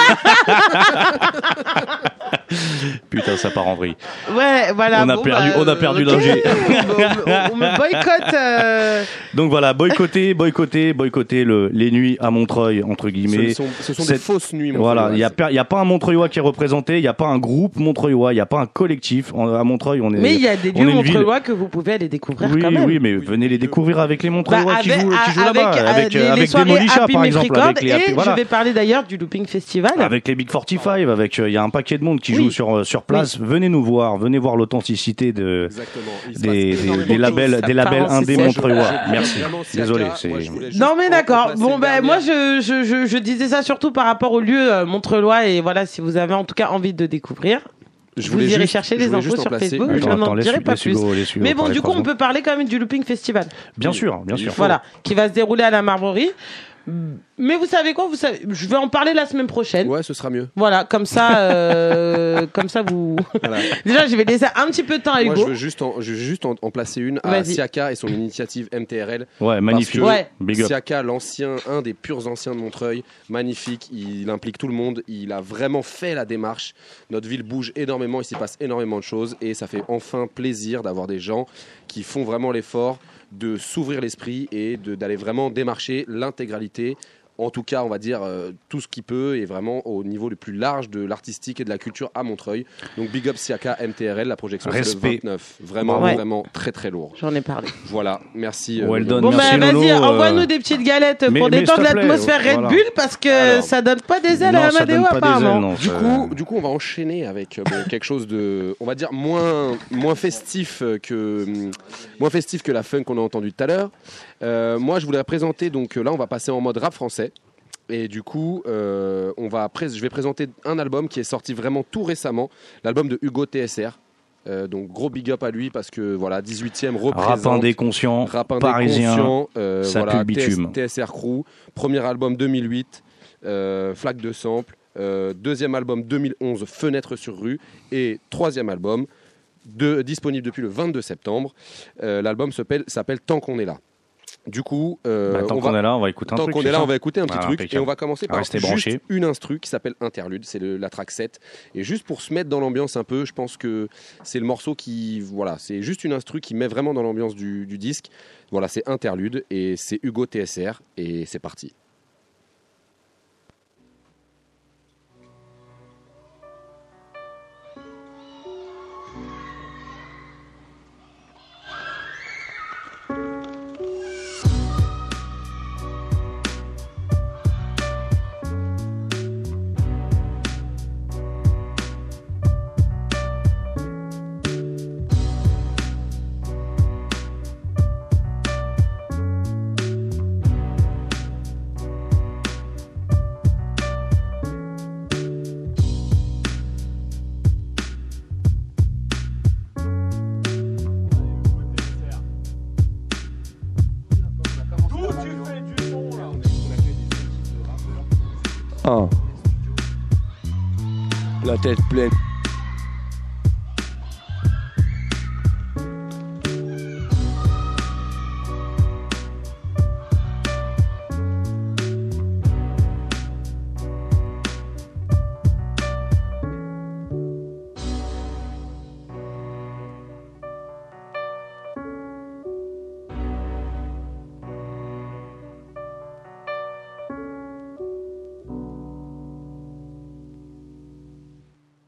Putain, ça part en vrille. Ouais, voilà. On a perdu l'ingé. On me boycotte. Donc voilà, boycotter les nuits à Montreuil, entre guillemets. Ce sont des fausses nuits. Voilà, il y a pas un Montreuillois qui est représenté, il y a pas un groupe Montreuillois, il y a pas un collectif à Montreuil. Mais il y a des lieux Montreuillois que vous pouvez aller découvrir quand même. Oui, mais venez les découvrir avec les Montreuillois qui jouent là-bas, avec Demolicha par exemple. Je vais parler d'ailleurs du Looping Festival. Avec les Big 45, il y a un paquet de monde qui joue sur place. Venez nous voir, venez voir l'authenticité des labels indés montreuillois. Merci. Désolé. Non mais d'accord. Bon ben moi je disais ça surtout par rapport au lieu montreuillois et voilà si vous avez en tout cas envie de découvrir. Vous irez chercher les infos sur Facebook. Je n'en dirai pas plus. Mais bon, du coup, on peut parler quand même du Looping Festival. Bien sûr. Voilà, qui va se dérouler à la Marbrerie. Mais vous savez quoi, je vais en parler la semaine prochaine. Ouais, ce sera mieux. Voilà, comme ça vous. Voilà. Déjà, je vais laisser un petit peu de temps à Hugo. Moi, je veux juste en placer une à Siaka et son initiative MTRL. Ouais, magnifique. Big up. Siaka, un des purs anciens de Montreuil, magnifique. Il implique tout le monde. Il a vraiment fait la démarche. Notre ville bouge énormément. Il s'y passe énormément de choses et ça fait enfin plaisir d'avoir des gens qui font vraiment l'effort de s'ouvrir l'esprit et d'aller vraiment démarcher l'intégralité, en tout cas on va dire tout ce qui peut et vraiment au niveau le plus large de l'artistique et de la culture à Montreuil. Donc big up Siaka MTRL, la projection c'est le 29, vraiment très très lourd. J'en ai parlé. Voilà, merci. Well done, bon merci vas-y, Lolo, envoie-nous des petites galettes pour détendre l'atmosphère Red Bull parce que ça donne pas des ailes à Amadeo apparemment. Du coup on va enchaîner avec quelque chose de, on va dire moins festif que la funk qu'on a entendu tout à l'heure. Moi je voulais présenter, donc là on va passer en mode rap français. Et du coup, je vais présenter un album qui est sorti vraiment tout récemment, l'album de Hugo TSR. Donc gros big up à lui parce que voilà 18e représente Rap indé conscient, parisien, ça pue le bitume. TSR Crew, premier album 2008, Flaque de sample, deuxième album 2011, Fenêtre sur rue, et troisième album disponible depuis le 22 septembre. L'album s'appelle Tant qu'on est là. Du coup, tant qu'on est là, on va écouter un truc. Tant qu'on est là, on va écouter un petit truc. Impeccable. Et on va commencer par juste une instru qui s'appelle Interlude. C'est la track 7. Et juste pour se mettre dans l'ambiance un peu, je pense que c'est le morceau qui... Voilà, c'est juste une instru qui met vraiment dans l'ambiance du disque. Voilà, c'est Interlude et c'est Hugo TSR. Et c'est parti. La tête pleine.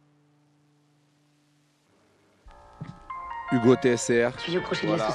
Hugo TSR. Suis-je au crochet de la société ?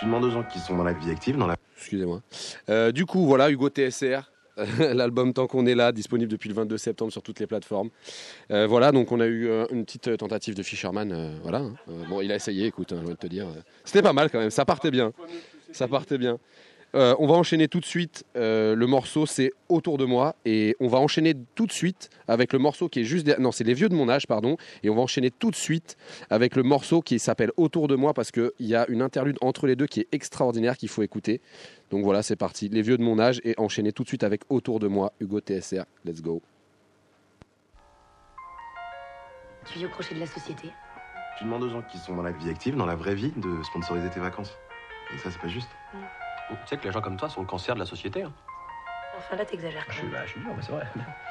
Tu demandes aux gens qui sont dans la vie active, dans la... Excusez-moi. Du coup, voilà, Hugo TSR. L'album Tant qu'on est là, disponible depuis le 22 septembre sur toutes les plateformes. Voilà, donc on a eu une petite tentative de Fisherman. Voilà. Bon, il a essayé, écoute, je vais te dire. C'était pas mal quand même, ça partait bien. Ça partait bien. On va enchaîner tout de suite. Le morceau, c'est Autour de moi. Et on va enchaîner tout de suite avec le morceau qui est juste derrière. Non, c'est Les Vieux de mon âge, pardon. Et on va enchaîner tout de suite avec le morceau qui s'appelle Autour de moi parce qu'il y a une interlude entre les deux qui est extraordinaire qu'il faut écouter. Donc voilà, c'est parti. Les Vieux de mon âge et enchaîner tout de suite avec Autour de moi. Hugo TSR, let's go. Tu vis au crochet de la société. Tu demandes aux gens qui sont dans la vie active, dans la vraie vie, de sponsoriser tes vacances. Et ça, c'est pas juste. Tu sais que les gens comme toi sont le cancer de la société. Hein. Enfin là, t'exagères quand même. Je suis dur, mais c'est vrai.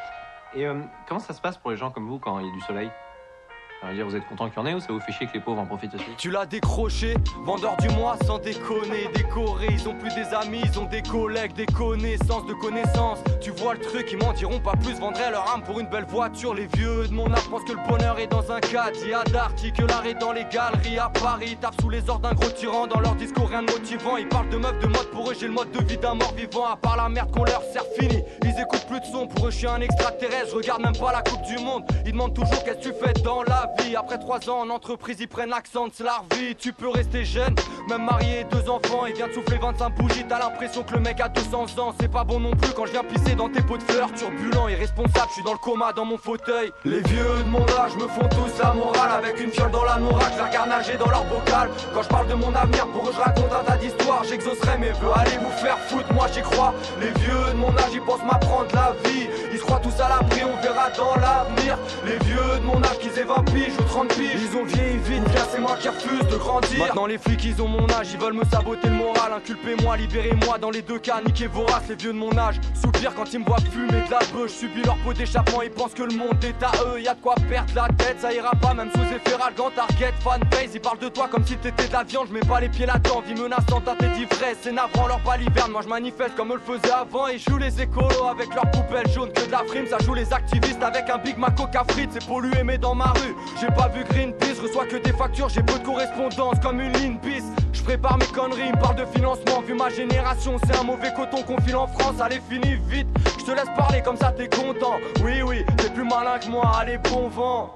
Et comment ça se passe pour les gens comme vous quand il y a du soleil ? Je veux dire, vous êtes content qu'il y en ait ou ça vous fait chier que les pauvres en profitent aussi ? Tu l'as décroché, vendeur du mois sans déconner, décoré. Ils ont plus des amis, ils ont des collègues, des connaissances de connaissances. Tu vois le truc, ils m'en diront pas plus, vendraient leur âme pour une belle voiture. Les vieux de mon âge pensent que le bonheur est dans un caddie à Darty, que l'art est dans les galeries à Paris. Ils tapent sous les ordres d'un gros tyran, dans leur discours rien de motivant. Ils parlent de meufs, de mode, pour eux j'ai le mode de vie d'un mort vivant. À part la merde qu'on leur sert fini, ils écoutent plus de son. Pour eux je suis un extraterrestre, je regarde même pas la coupe du monde. Ils demandent toujours qu'est-ce que tu fais dans la vie. Après 3 ans en entreprise, ils prennent l'accent de la vie. Tu peux rester jeune, même marié, 2 enfants. Il vient de souffler 25 bougies, t'as l'impression que le mec a 200 ans. C'est pas bon non plus quand je viens pisser dans tes pots de fleurs. Turbulent, irresponsable, je suis dans le coma dans mon fauteuil. Les vieux de mon âge me font tous la morale. Avec une fiole dans la norac, je la regarde nager dans leur bocal. Quand je parle de mon avenir, pour eux je raconte un tas d'histoires. J'exaucerai mes vœux, allez vous faire foutre, moi j'y crois. Les vieux de mon âge, ils pensent m'apprendre la vie. Ils se croient tous à l'abri, on verra dans l'avenir. Les vieux de mon âge, qu'ils aient 20 piges ou 30 piges, ils ont vieilli vite, bien c'est moi qui refuse de grandir. Maintenant les flics ils ont mon âge, ils veulent me saboter le moral. Inculpez-moi, libérez-moi, dans les deux cas, niquez vos races. Les vieux de mon âge soupirent quand ils me voient fumer de la beuh. Je subis leur pot d'échappement, ils pensent que le monde est à eux. Y'a de quoi perdre la tête, ça ira pas même sous effet ralgant. Target, fanbase, ils parlent de toi comme si t'étais de la viande. Je mets pas les pieds là-dedans, vie menaçante à tes d'ivresse. C'est navrant leur baliverne, moi je manifeste comme eux le faisaient avant. Et joue les écolos avec leurs poubelles jaunes, que de la frime. Ça joue les activistes avec un Big Mac Coca frites. C'est pollué mais dans ma rue, j'ai pas vu Greenpeace. Reçois que des factures, j'ai peu de correspondance comme une ligne bis. Je prépare mes conneries, ils me parlent de financement. Vu ma génération, c'est un mauvais coton qu'on file en France. Allez, finis vite, je te laisse parler comme ça t'es content. Oui, oui, t'es plus malin que moi, allez, bon vent.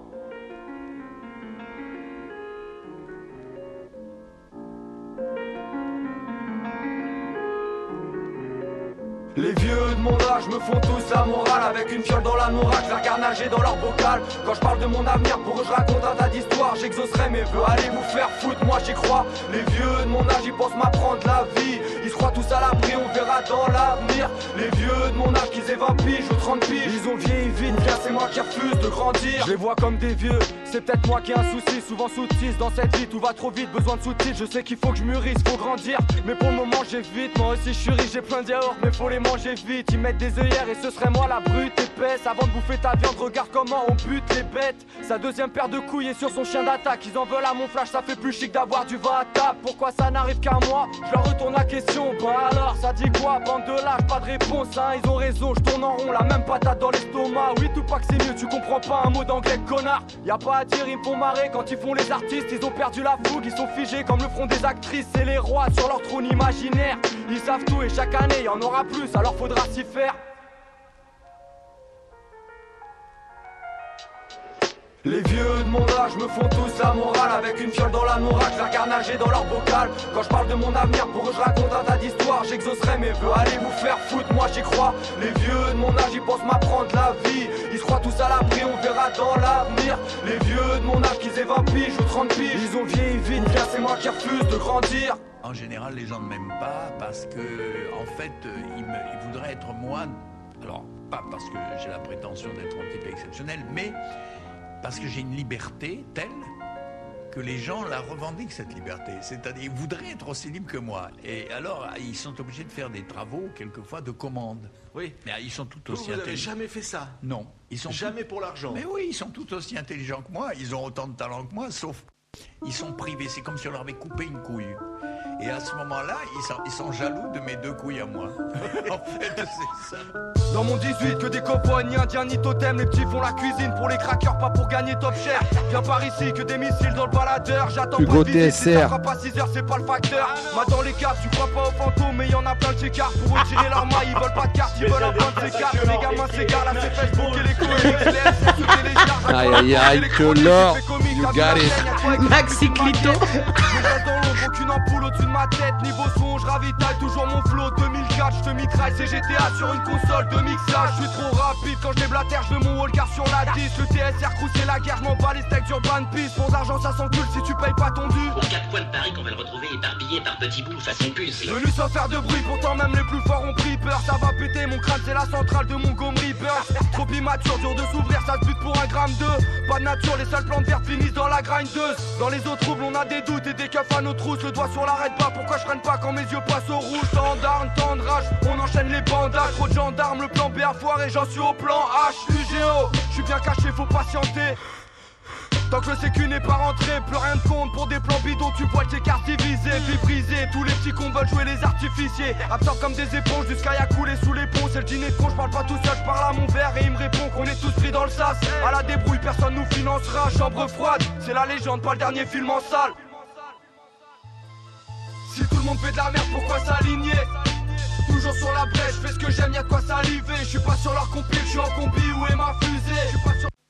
Les vieux de mon âge me font tous la morale. Avec une fiole dans la norac, je la regarde nager dans leur bocal. Quand je parle de mon avenir, pour eux je raconte un tas d'histoires. J'exaucerai mes vœux, allez vous faire foutre, moi j'y crois. Les vieux de mon âge, ils pensent m'apprendre la vie. Ils se croient tous à l'abri, on verra dans l'avenir. Les vieux de mon âge, qu'ils aient 20 piges ou 30 piges, ils ont vieilli vite, bien c'est moi qui refuse de grandir. Je les vois comme des vieux, c'est peut-être moi qui ai un souci. Souvent sous-tisse dans cette vie, tout va trop vite, besoin de sous-titres. Je sais qu'il faut que je mûrisse, faut grandir. Mais pour le moment j'évite, moi aussi je suis riche, j'ai plein de yaourts, mais faut les manger vite. Ils mettent des œillères et ce serait moi la brute épaisse. Avant de bouffer ta viande, regarde comment on bute les bêtes. Sa deuxième paire de couilles est sur son chien d'attaque. Ils en veulent à mon flash, ça fait plus chic d'avoir du vin à table. Pourquoi ça n'arrive qu'à moi? Je leur retourne la question. Bah alors, ça dit quoi, bande de lâches? Pas de réponse, hein, ils ont raison, je tourne en rond, la même patate dans l'estomac. Oui, tout pas que c'est mieux, tu comprends pas un mot d'anglais, connard. Y'a pas à dire, ils me font marrer quand ils font les artistes. Ils ont perdu la fougue, ils sont figés comme le front des actrices. C'est les rois sur leur trône imaginaire. Ils savent tout et chaque année y en aura plus, alors faudra s'y faire. Les vieux de mon âge me font tous la morale. Avec une fiole dans la norac, je la regarde nager dans leur bocal. Quand je parle de mon avenir, pour eux je raconte un tas d'histoires. J'exaucerai mes vœux, allez vous faire foutre, moi j'y crois. Les vieux de mon âge, ils pensent m'apprendre la vie. Ils se croient tous à l'abri, on verra dans l'avenir. Les vieux de mon âge, qu'ils aient 20 piges ou 30 piges, ils ont vieilli vite, bien c'est moi qui refuse de grandir. En général, les gens ne m'aiment pas parce que, en fait, ils voudraient être moi. Alors, pas parce que j'ai la prétention d'être un type exceptionnel, mais parce que j'ai une liberté telle que les gens la revendiquent, cette liberté. C'est-à-dire, ils voudraient être aussi libres que moi. Et alors, ils sont obligés de faire des travaux, quelquefois, de commande. Oui, mais ils sont tout aussi intelligents. Vous n'avez jamais fait ça? Non. Ils sont jamais pour l'argent? Mais oui, ils sont tout aussi intelligents que moi. Ils ont autant de talent que moi, sauf Ils sont privés, c'est comme si on leur avait coupé une couille. Et à ce moment-là, ils sont jaloux de mes 2 couilles à moi. En fait, c'est ça. Dans mon 18, que des copains, ni indiens, ni totem. Les petits font la cuisine pour les crackers, pas pour gagner top cher. Viens par ici, que des missiles dans le baladeur. J'attends Hugo pas de visite, TSR. si ça fera pas 6 heures, c'est pas le facteur. Dans les caves, tu crois pas aux fantômes, mais y'en a plein de cartes. Pour retirer leur maille, ils veulent pas de carte, ils veulent un plein de ces cartes. Les gamins s'égarent, là c'est Facebook et les couilles. Aïe aïe aïe, que l'or, you got it. Maxi Clito. Aucune ampoule au-dessus de ma tête, niveau son, je ravitaille toujours mon flow. 2004, je te mitraille, c'est GTA sur une console de mixage. Je suis trop rapide quand je déblatère, je veux mon Walker sur la 10. Le TSR crew c'est la guerre, je m'en bats les steaks d'Urban Peace. Pour d'argent ça s'encule si tu payes pas ton dû. Aux 4 coins de Paris qu'on va le retrouver éparpillé par petits bouts façon puce. Venu sans faire de bruit, pourtant même les plus forts ont pris peur. Ça va péter, mon crâne c'est la centrale de mon Montgomery Burst. Trop immature, dur de s'ouvrir, ça se bute pour 1 gramme de. Pas de nature, les seules plantes vertes finissent dans la grindeuse. Dans les autres troubles on a des doutes et des keufs à nos trousses. Le doigt sur l'arrêt pas, pourquoi je freine pas quand mes yeux passent au rouge. Temps de rage, on enchaîne les bandages. Trop de gendarmes, le plan B a foiré, j'en suis au plan H. UGO, je suis bien caché, faut patienter. Tant que le sécu n'est pas rentré, plus rien de compte pour des plans bidons. Tu vois tes cartes divisées, vie brisée. Tous les petits cons veulent jouer les artificiers. Absorbent comme des éponges, du sky a coulé sous les ponts. C'est le dîner de con, je parle pas tout seul, je parle à mon verre et il me répond qu'on est tous pris dans le sas. À la débrouille, personne nous financera. Chambre froide, c'est la légende, pas le dernier film en salle. Si tout le monde fait de la merde, pourquoi s'aligner? Toujours sur la brèche, je fais ce que j'aime, y'a de quoi saliver. Je suis pas sur leur compil, je suis en combi, où est ma fusée? Je suis pas sur...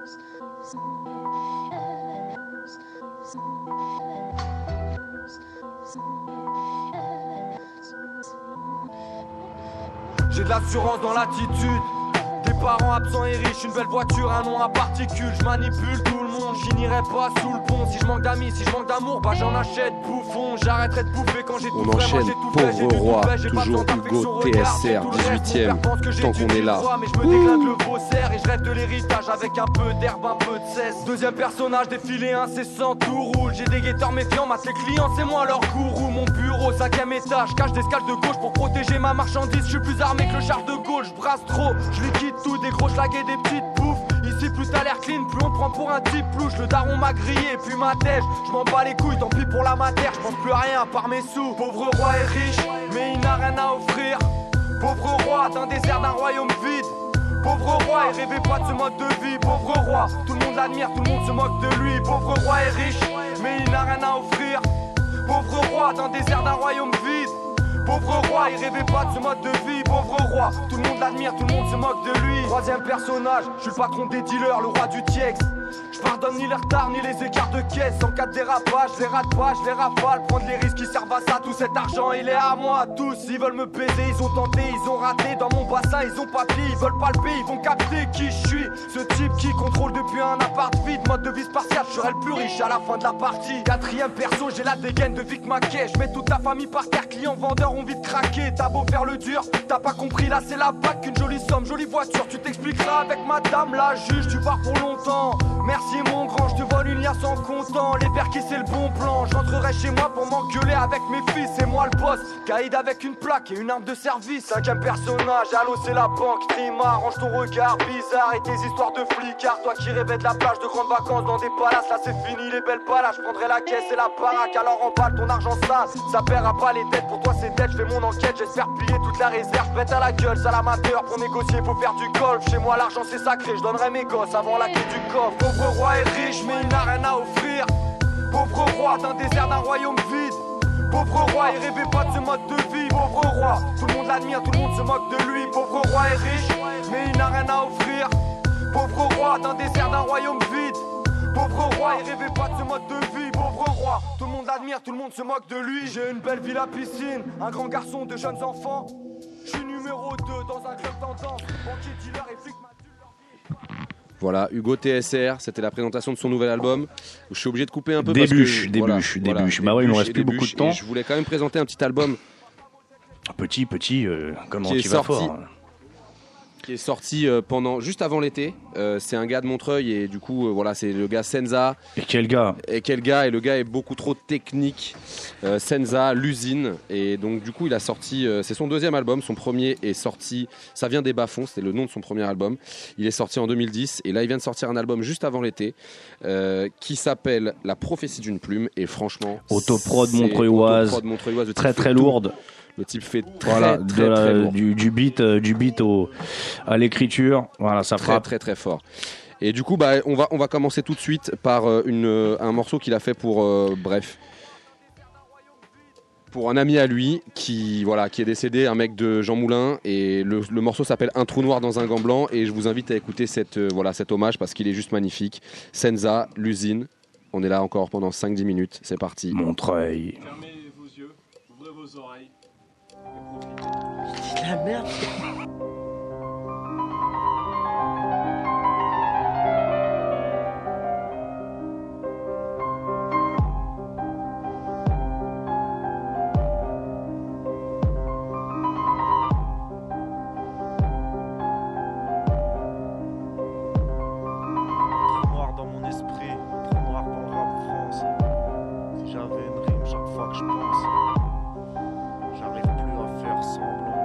J'ai de l'assurance dans l'attitude. Des parents absents et riches, une belle voiture, un nom à particules. Je manipule tout le monde, j'y n'irai pas sous le pont. Si je manque d'amis, si je manque d'amour, bah j'en achète bouffon. J'arrêterai de bouffer quand j'ai tout On fait, moi enchaîne, j'ai tout fait, j'ai pauvre du roi, tout fait, j'ai pas toujours besoin Hugo d'affection, regarde, TSR, tout le reste, 18e, mon père pense que j'ai tant qu'on étudié est là. le droit, mais je me déglingue le faussaire et je rêve de l'héritage avec un peu d'herbe, un peu de cesse. Deuxième personnage, défilé incessant, tout roule. J'ai des guetteurs méfiants, matent les clients, c'est moi leur gourou. Mon bureau, 5ème étage, cache des scales de gauche pour protéger ma marchandise. Je suis plus armé que le char de Gaulle, je brasse trop, je liquide tout, des gros schlags et des petites bouffes. Ici plus t'as l'air clean, plus on prend pour un type louche. Le daron m'a grillé, puis ma tèche. Je m'en bats les couilles, tant pis pour la matière. Je pense plus à rien par mes sous. Pauvre roi est riche, mais il n'a rien à offrir. Pauvre roi d'un désert, d'un royaume vide. Pauvre roi, il rêvait pas de ce mode de vie. Pauvre roi, tout le monde l'admire, tout le monde se moque de lui. Pauvre roi est riche, mais il n'a rien à offrir. Pauvre roi d'un désert, d'un royaume vide. Pauvre roi, il rêvait pas de ce mode de vie. Pauvre roi, tout le monde l'admire, tout le monde se moque de lui. Troisième personnage, je suis le patron des dealers, le roi du TX. Je pardonne ni les retards ni les écarts de caisse. En cas de dérapage, je les rate pas, je les rafale. Prendre les risques qui servent à ça, tout cet argent il est à moi. Tous, ils veulent me baiser, ils ont tenté, ils ont raté. Dans mon bassin, ils ont pas pied, ils veulent palper, ils vont capter qui je suis. Ce type qui contrôle depuis un appart vide. Mode de vie spartiate, je serai le plus riche à la fin de la partie. Quatrième perso, j'ai la dégaine de Vic Mackay. Je mets toute la famille par terre, clients, vendeurs ont vite craqué. T'as beau faire le dur, t'as pas compris, là c'est la bague. Qu'une jolie somme, jolie voiture, tu t'expliqueras avec madame la juge. Tu pars pour longtemps, merci mon grand, je te vole une liasse en comptant. Les perquis c'est le bon plan, je rentrerai chez moi pour m'engueuler avec mes fils. C'est moi le boss, caïd avec une plaque et une arme de service. Cinquième personnage, allô c'est la banque. Trima, range ton regard bizarre et tes histoires de flicards. Toi qui rêvais de la plage de grandes vacances dans des palaces. Là c'est fini les belles palaces, je prendrai la caisse et la baraque. Alors emballe ton argent sale, ça paiera pas les dettes. Pour toi c'est dette, je fais mon enquête, j'espère plier toute la réserve. Bête à la gueule, ça l'amateur, pour négocier faut faire du golf. Chez moi l'argent c'est sacré, je donnerai mes gosses avant la clé du coffre. Pauvre roi est riche mais il n'a rien à offrir. Pauvre roi d'un désert, d'un royaume vide. Pauvre roi, il rêvait pas de ce mode de vie. Pauvre roi, tout le monde l'admire, tout le monde se moque de lui. Pauvre roi est riche, mais il n'a rien à offrir. Pauvre roi d'un désert, d'un royaume vide. Pauvre roi, il rêvait pas de ce mode de vie. Pauvre roi, tout le monde l'admire, tout le monde se moque de lui. J'ai une belle ville à piscine, un grand garçon de jeunes enfants. Je suis numéro 2 dans un club tendance. Banquier, dealer et flic. Voilà, Hugo TSR, c'était la présentation de son nouvel album. Je suis obligé de couper un peu Débûche. Bah ouais, il nous reste plus débûche, beaucoup de temps. Je voulais quand même présenter un petit album. Petit, comment qui tu est vas sorti. fort. qui est sorti juste avant l'été. C'est un gars de Montreuil et du coup voilà, c'est le gars Senza. Et quel gars. Et le gars est beaucoup trop technique. Senza, l'usine. Et donc du coup il a sorti, c'est son deuxième album, son premier est sorti, ça vient des bas-fonds, c'était le nom de son premier album. Il est sorti en 2010 et là il vient de sortir un album juste avant l'été qui s'appelle La prophétie d'une plume et franchement autoprod montreuilloise, très très lourde. Le type fait très lourd. Du beat à l'écriture, voilà, ça frappe très fort. Et du coup, on va commencer tout de suite par un morceau qu'il a fait pour un ami à lui qui est décédé, un mec de Jean Moulin, et le morceau s'appelle Un trou noir dans un gant blanc, et je vous invite à écouter cet hommage parce qu'il est juste magnifique. Senza, l'usine. On est là encore pendant 5-10 minutes, c'est parti. Montreuil. Fermez vos yeux, ouvrez vos oreilles. C'est la merde. Trop noir dans mon esprit, trop noir dans le rap français. Si j'avais une rime chaque fois que je pense, j'arrive plus à faire semblant.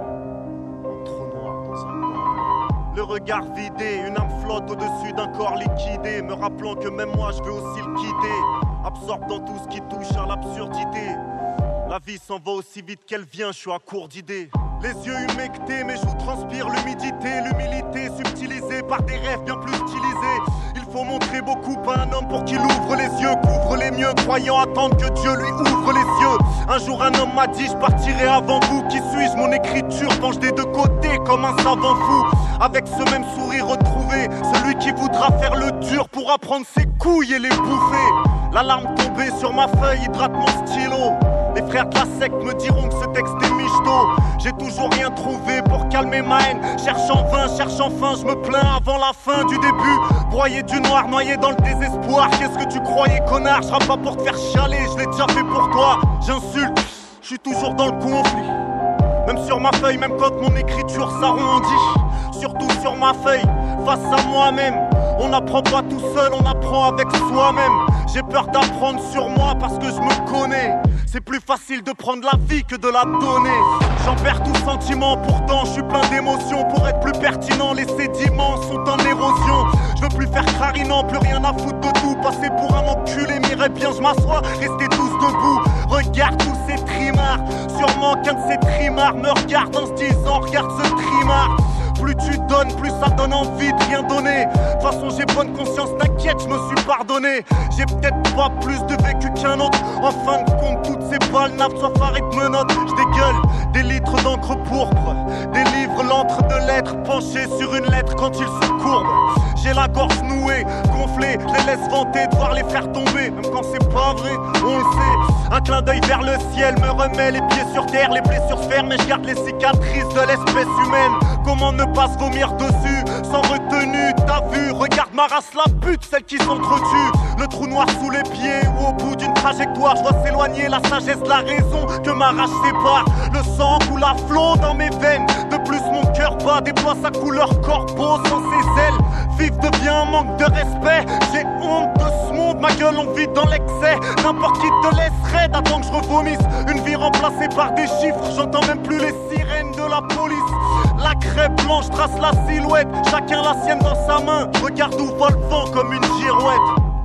Un trou noir dans un blanc. Le regard vidé, une âme flotte au-dessus d'un corps liquidé, me rappelant que même moi je veux aussi le quitter. Absorbe dans tout ce qui touche à l'absurdité. La vie s'en va aussi vite qu'elle vient, je suis à court d'idées. Les yeux humectés, mes joues transpirent l'humidité, l'humilité subtilisée par des rêves bien plus stylisés. Il faut montrer beaucoup à un homme pour qu'il ouvre les yeux, couvre les mieux, croyant attendre que Dieu lui ouvre les yeux. Un jour un homme m'a dit je partirai avant vous. Qui suis-je? Mon écriture penche des deux côtés comme un savant fou. Avec ce même sourire retrouvé, celui qui voudra faire le dur pour apprendre ses couilles et les bouffer. La larme tombée sur ma feuille hydrate mon stylo. Les frères de la secte me diront que ce texte est michto. J'ai toujours rien trouvé pour calmer ma haine. Cherche en vain, cherche enfin, je me plains avant la fin du début. Broyé du noir, noyé dans le désespoir. Qu'est-ce que tu croyais, connard? Je rappe pas pour te faire chialer, je l'ai déjà fait pour toi. J'insulte, je suis toujours dans le conflit. Même sur ma feuille, même quand mon écriture s'arrondit. Surtout sur ma feuille, face à moi-même. On n'apprend pas tout seul, on apprend avec soi-même. J'ai peur d'apprendre sur moi parce que je me connais. C'est plus facile de prendre la vie que de la donner. J'en perds tout sentiment, pourtant je suis plein d'émotions. Pour être plus pertinent, les sédiments sont en érosion. Je veux plus faire crarinant, plus rien à foutre de tout. Passer pour un enculé, m'irait bien, je m'assois, restez tous debout. Regarde tous ces trimards, sûrement qu'un de ces trimards me regarde en se disant, regarde ce trimard. Plus tu donnes, plus ça donne envie de rien donner. De toute façon j'ai bonne conscience, t'inquiète, je me suis pardonné. J'ai peut-être pas plus de vécu qu'un autre. En fin de compte, toutes ces balles nappes, soit farées de menottes. Je dégueule des litres d'encre pourpre, délivre l'antre de lettres, penché sur une lettre quand il se courbe. J'ai la gorge nouée, gonflée, je les laisse vanter, devoir les faire tomber. Même quand c'est pas vrai, on le sait. Un clin d'œil vers le ciel me remet les pieds sur terre. Les blessures se ferment mais je garde les cicatrices de l'espèce humaine. Comment ne pas se vomir dessus, sans retenue, t'as vu? Regarde ma race, la pute, celle qui s'entretue. Le trou noir sous les pieds ou au bout d'une trajectoire. Je vois s'éloigner la sagesse de la raison que ma rage sépare. Le sang coule à flot dans mes veines. De plus mon cœur bat, déploie sa couleur corbeau sans ses ailes. Vivre devient un manque de respect. J'ai honte de ce monde, ma gueule on vit dans l'excès. N'importe qui te laisserait d'attendre que je revomisse. Une vie remplacée par des chiffres, j'entends même plus les sirènes de la police. La crêpe blanche trace la silhouette, chacun la sienne dans sa main. Regarde où va le vent comme une girouette.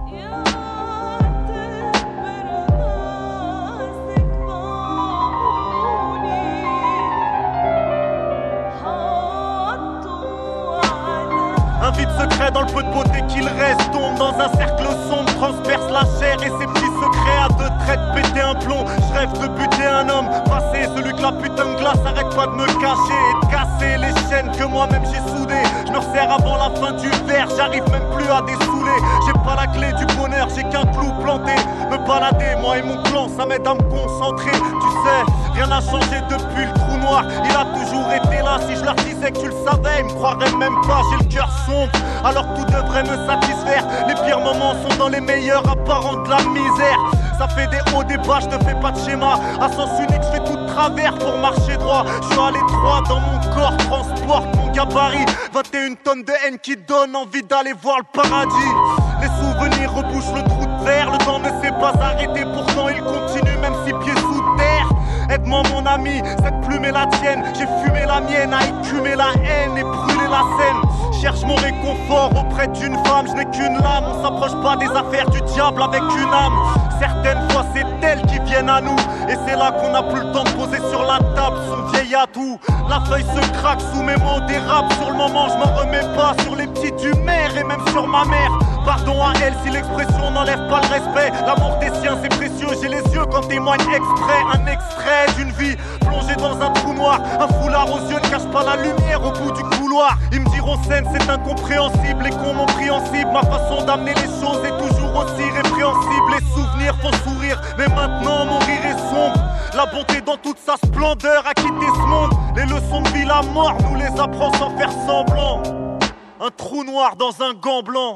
Un vide secret dans le peu de beauté qu'il reste. Tombe dans un cercle sombre, transperce la chair et ses petits secrets à deux traits de péter un plomb. Je rêve de buter un homme, passer celui que la putain de glace arrête pas de me cacher et de casser les chaînes que moi-même j'ai soudées. Je me resserre avant la fin du verre, j'arrive même plus à dessouler. J'ai pas la clé du bonheur, j'ai qu'un clou planté. Me balader, moi et mon clan, ça m'aide à me concentrer. Tu sais, rien n'a changé depuis le trou noir. Il a toujours été là, si je leur disais que tu le savais, ils me croiraient même pas, j'ai le cœur sombre. Alors tout devrait me satisfaire. Les pires moments sont dans les meilleurs apparents de la misère. Ça fait des hauts, des bas, je te fais pas de schéma. À sens unique, je fais tout travers pour marcher droit. Je suis à l'étroit dans mon corps, transporte mon gabarit. 21 tonnes de haine qui donnent envie d'aller voir le paradis. Les souvenirs rebouchent le trou de verre. Le temps ne s'est pas arrêté, pourtant il continue même si pieds sous terre. Aide-moi mon ami, cette plume est la tienne. J'ai fumé la mienne, à écumer la haine et brûler la scène. Cherche mon réconfort auprès d'une femme, je n'ai qu'une lame. On s'approche pas des affaires du diable avec une âme. Certaines fois c'est elles qui viennent à nous. Et c'est là qu'on n'a plus le temps de poser sur la table son vieil atout. La feuille se craque sous mes mots, dérape. Sur le moment je m'en remets pas. Sur les petits du maire et même sur ma mère. Pardon à elle si l'expression n'enlève pas le respect. L'amour des siens c'est précieux, j'ai les yeux quand témoigne exprès. Un extrait d'une vie plongée dans un trou noir. Un foulard aux yeux ne cache pas la lumière au bout du couloir. Ils me diront scène c'est incompréhensible. Les cons m'ont pris en cible. Ma façon d'amener les choses est toujours aussi répréhensible. Les souvenirs font sourire, mais maintenant mon rire est sombre. La bonté dans toute sa splendeur a quitté ce monde. Les leçons de vie, la mort nous les apprend sans faire semblant. Un trou noir dans un gant blanc.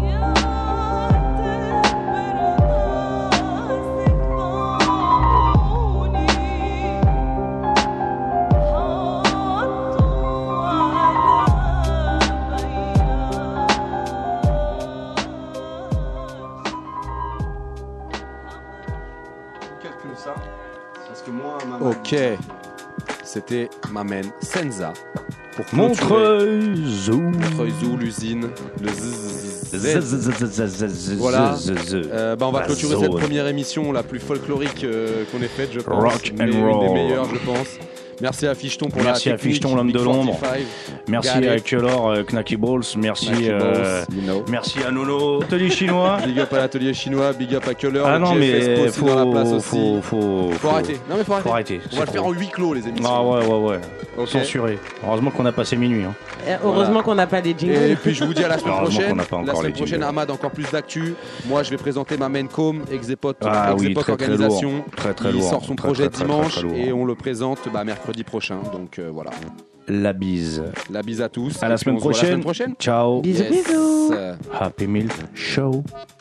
Ça, parce que moi, Ok, c'était Mamen Senza pour Montreuil-Zoo, l'usine, le voilà. On va clôturer cette première émission la plus folklorique qu'on ait faite, je pense. Rock and une roll. des meilleures, je pense. Merci à Ficheton pour merci la à Ficheton, l'homme de l'ombre. Merci à Kelor, Knacky Balls. Merci, merci à Nono, atelier chinois. Big up à l'atelier chinois, big up à Kelor. Ah non, mais faut dans la place aussi. Faut arrêter. Non mais faut arrêter. On va le faire en huis clos les émissions. Ah ouais. Okay. Censuré. Heureusement qu'on a passé minuit. Hein. Heureusement qu'on n'a pas des jingles. Et puis je vous dis à la semaine prochaine. La semaine prochaine, Ahmad, encore plus d'actu. Moi, je vais présenter ma Maincom, Exepot, très, Organisation. Très Il lourd. sort son projet dimanche et on le présente mercredi prochain. Donc voilà. La bise. La bise à tous. À la semaine prochaine. Ciao. Bisous. Happy Milk Show.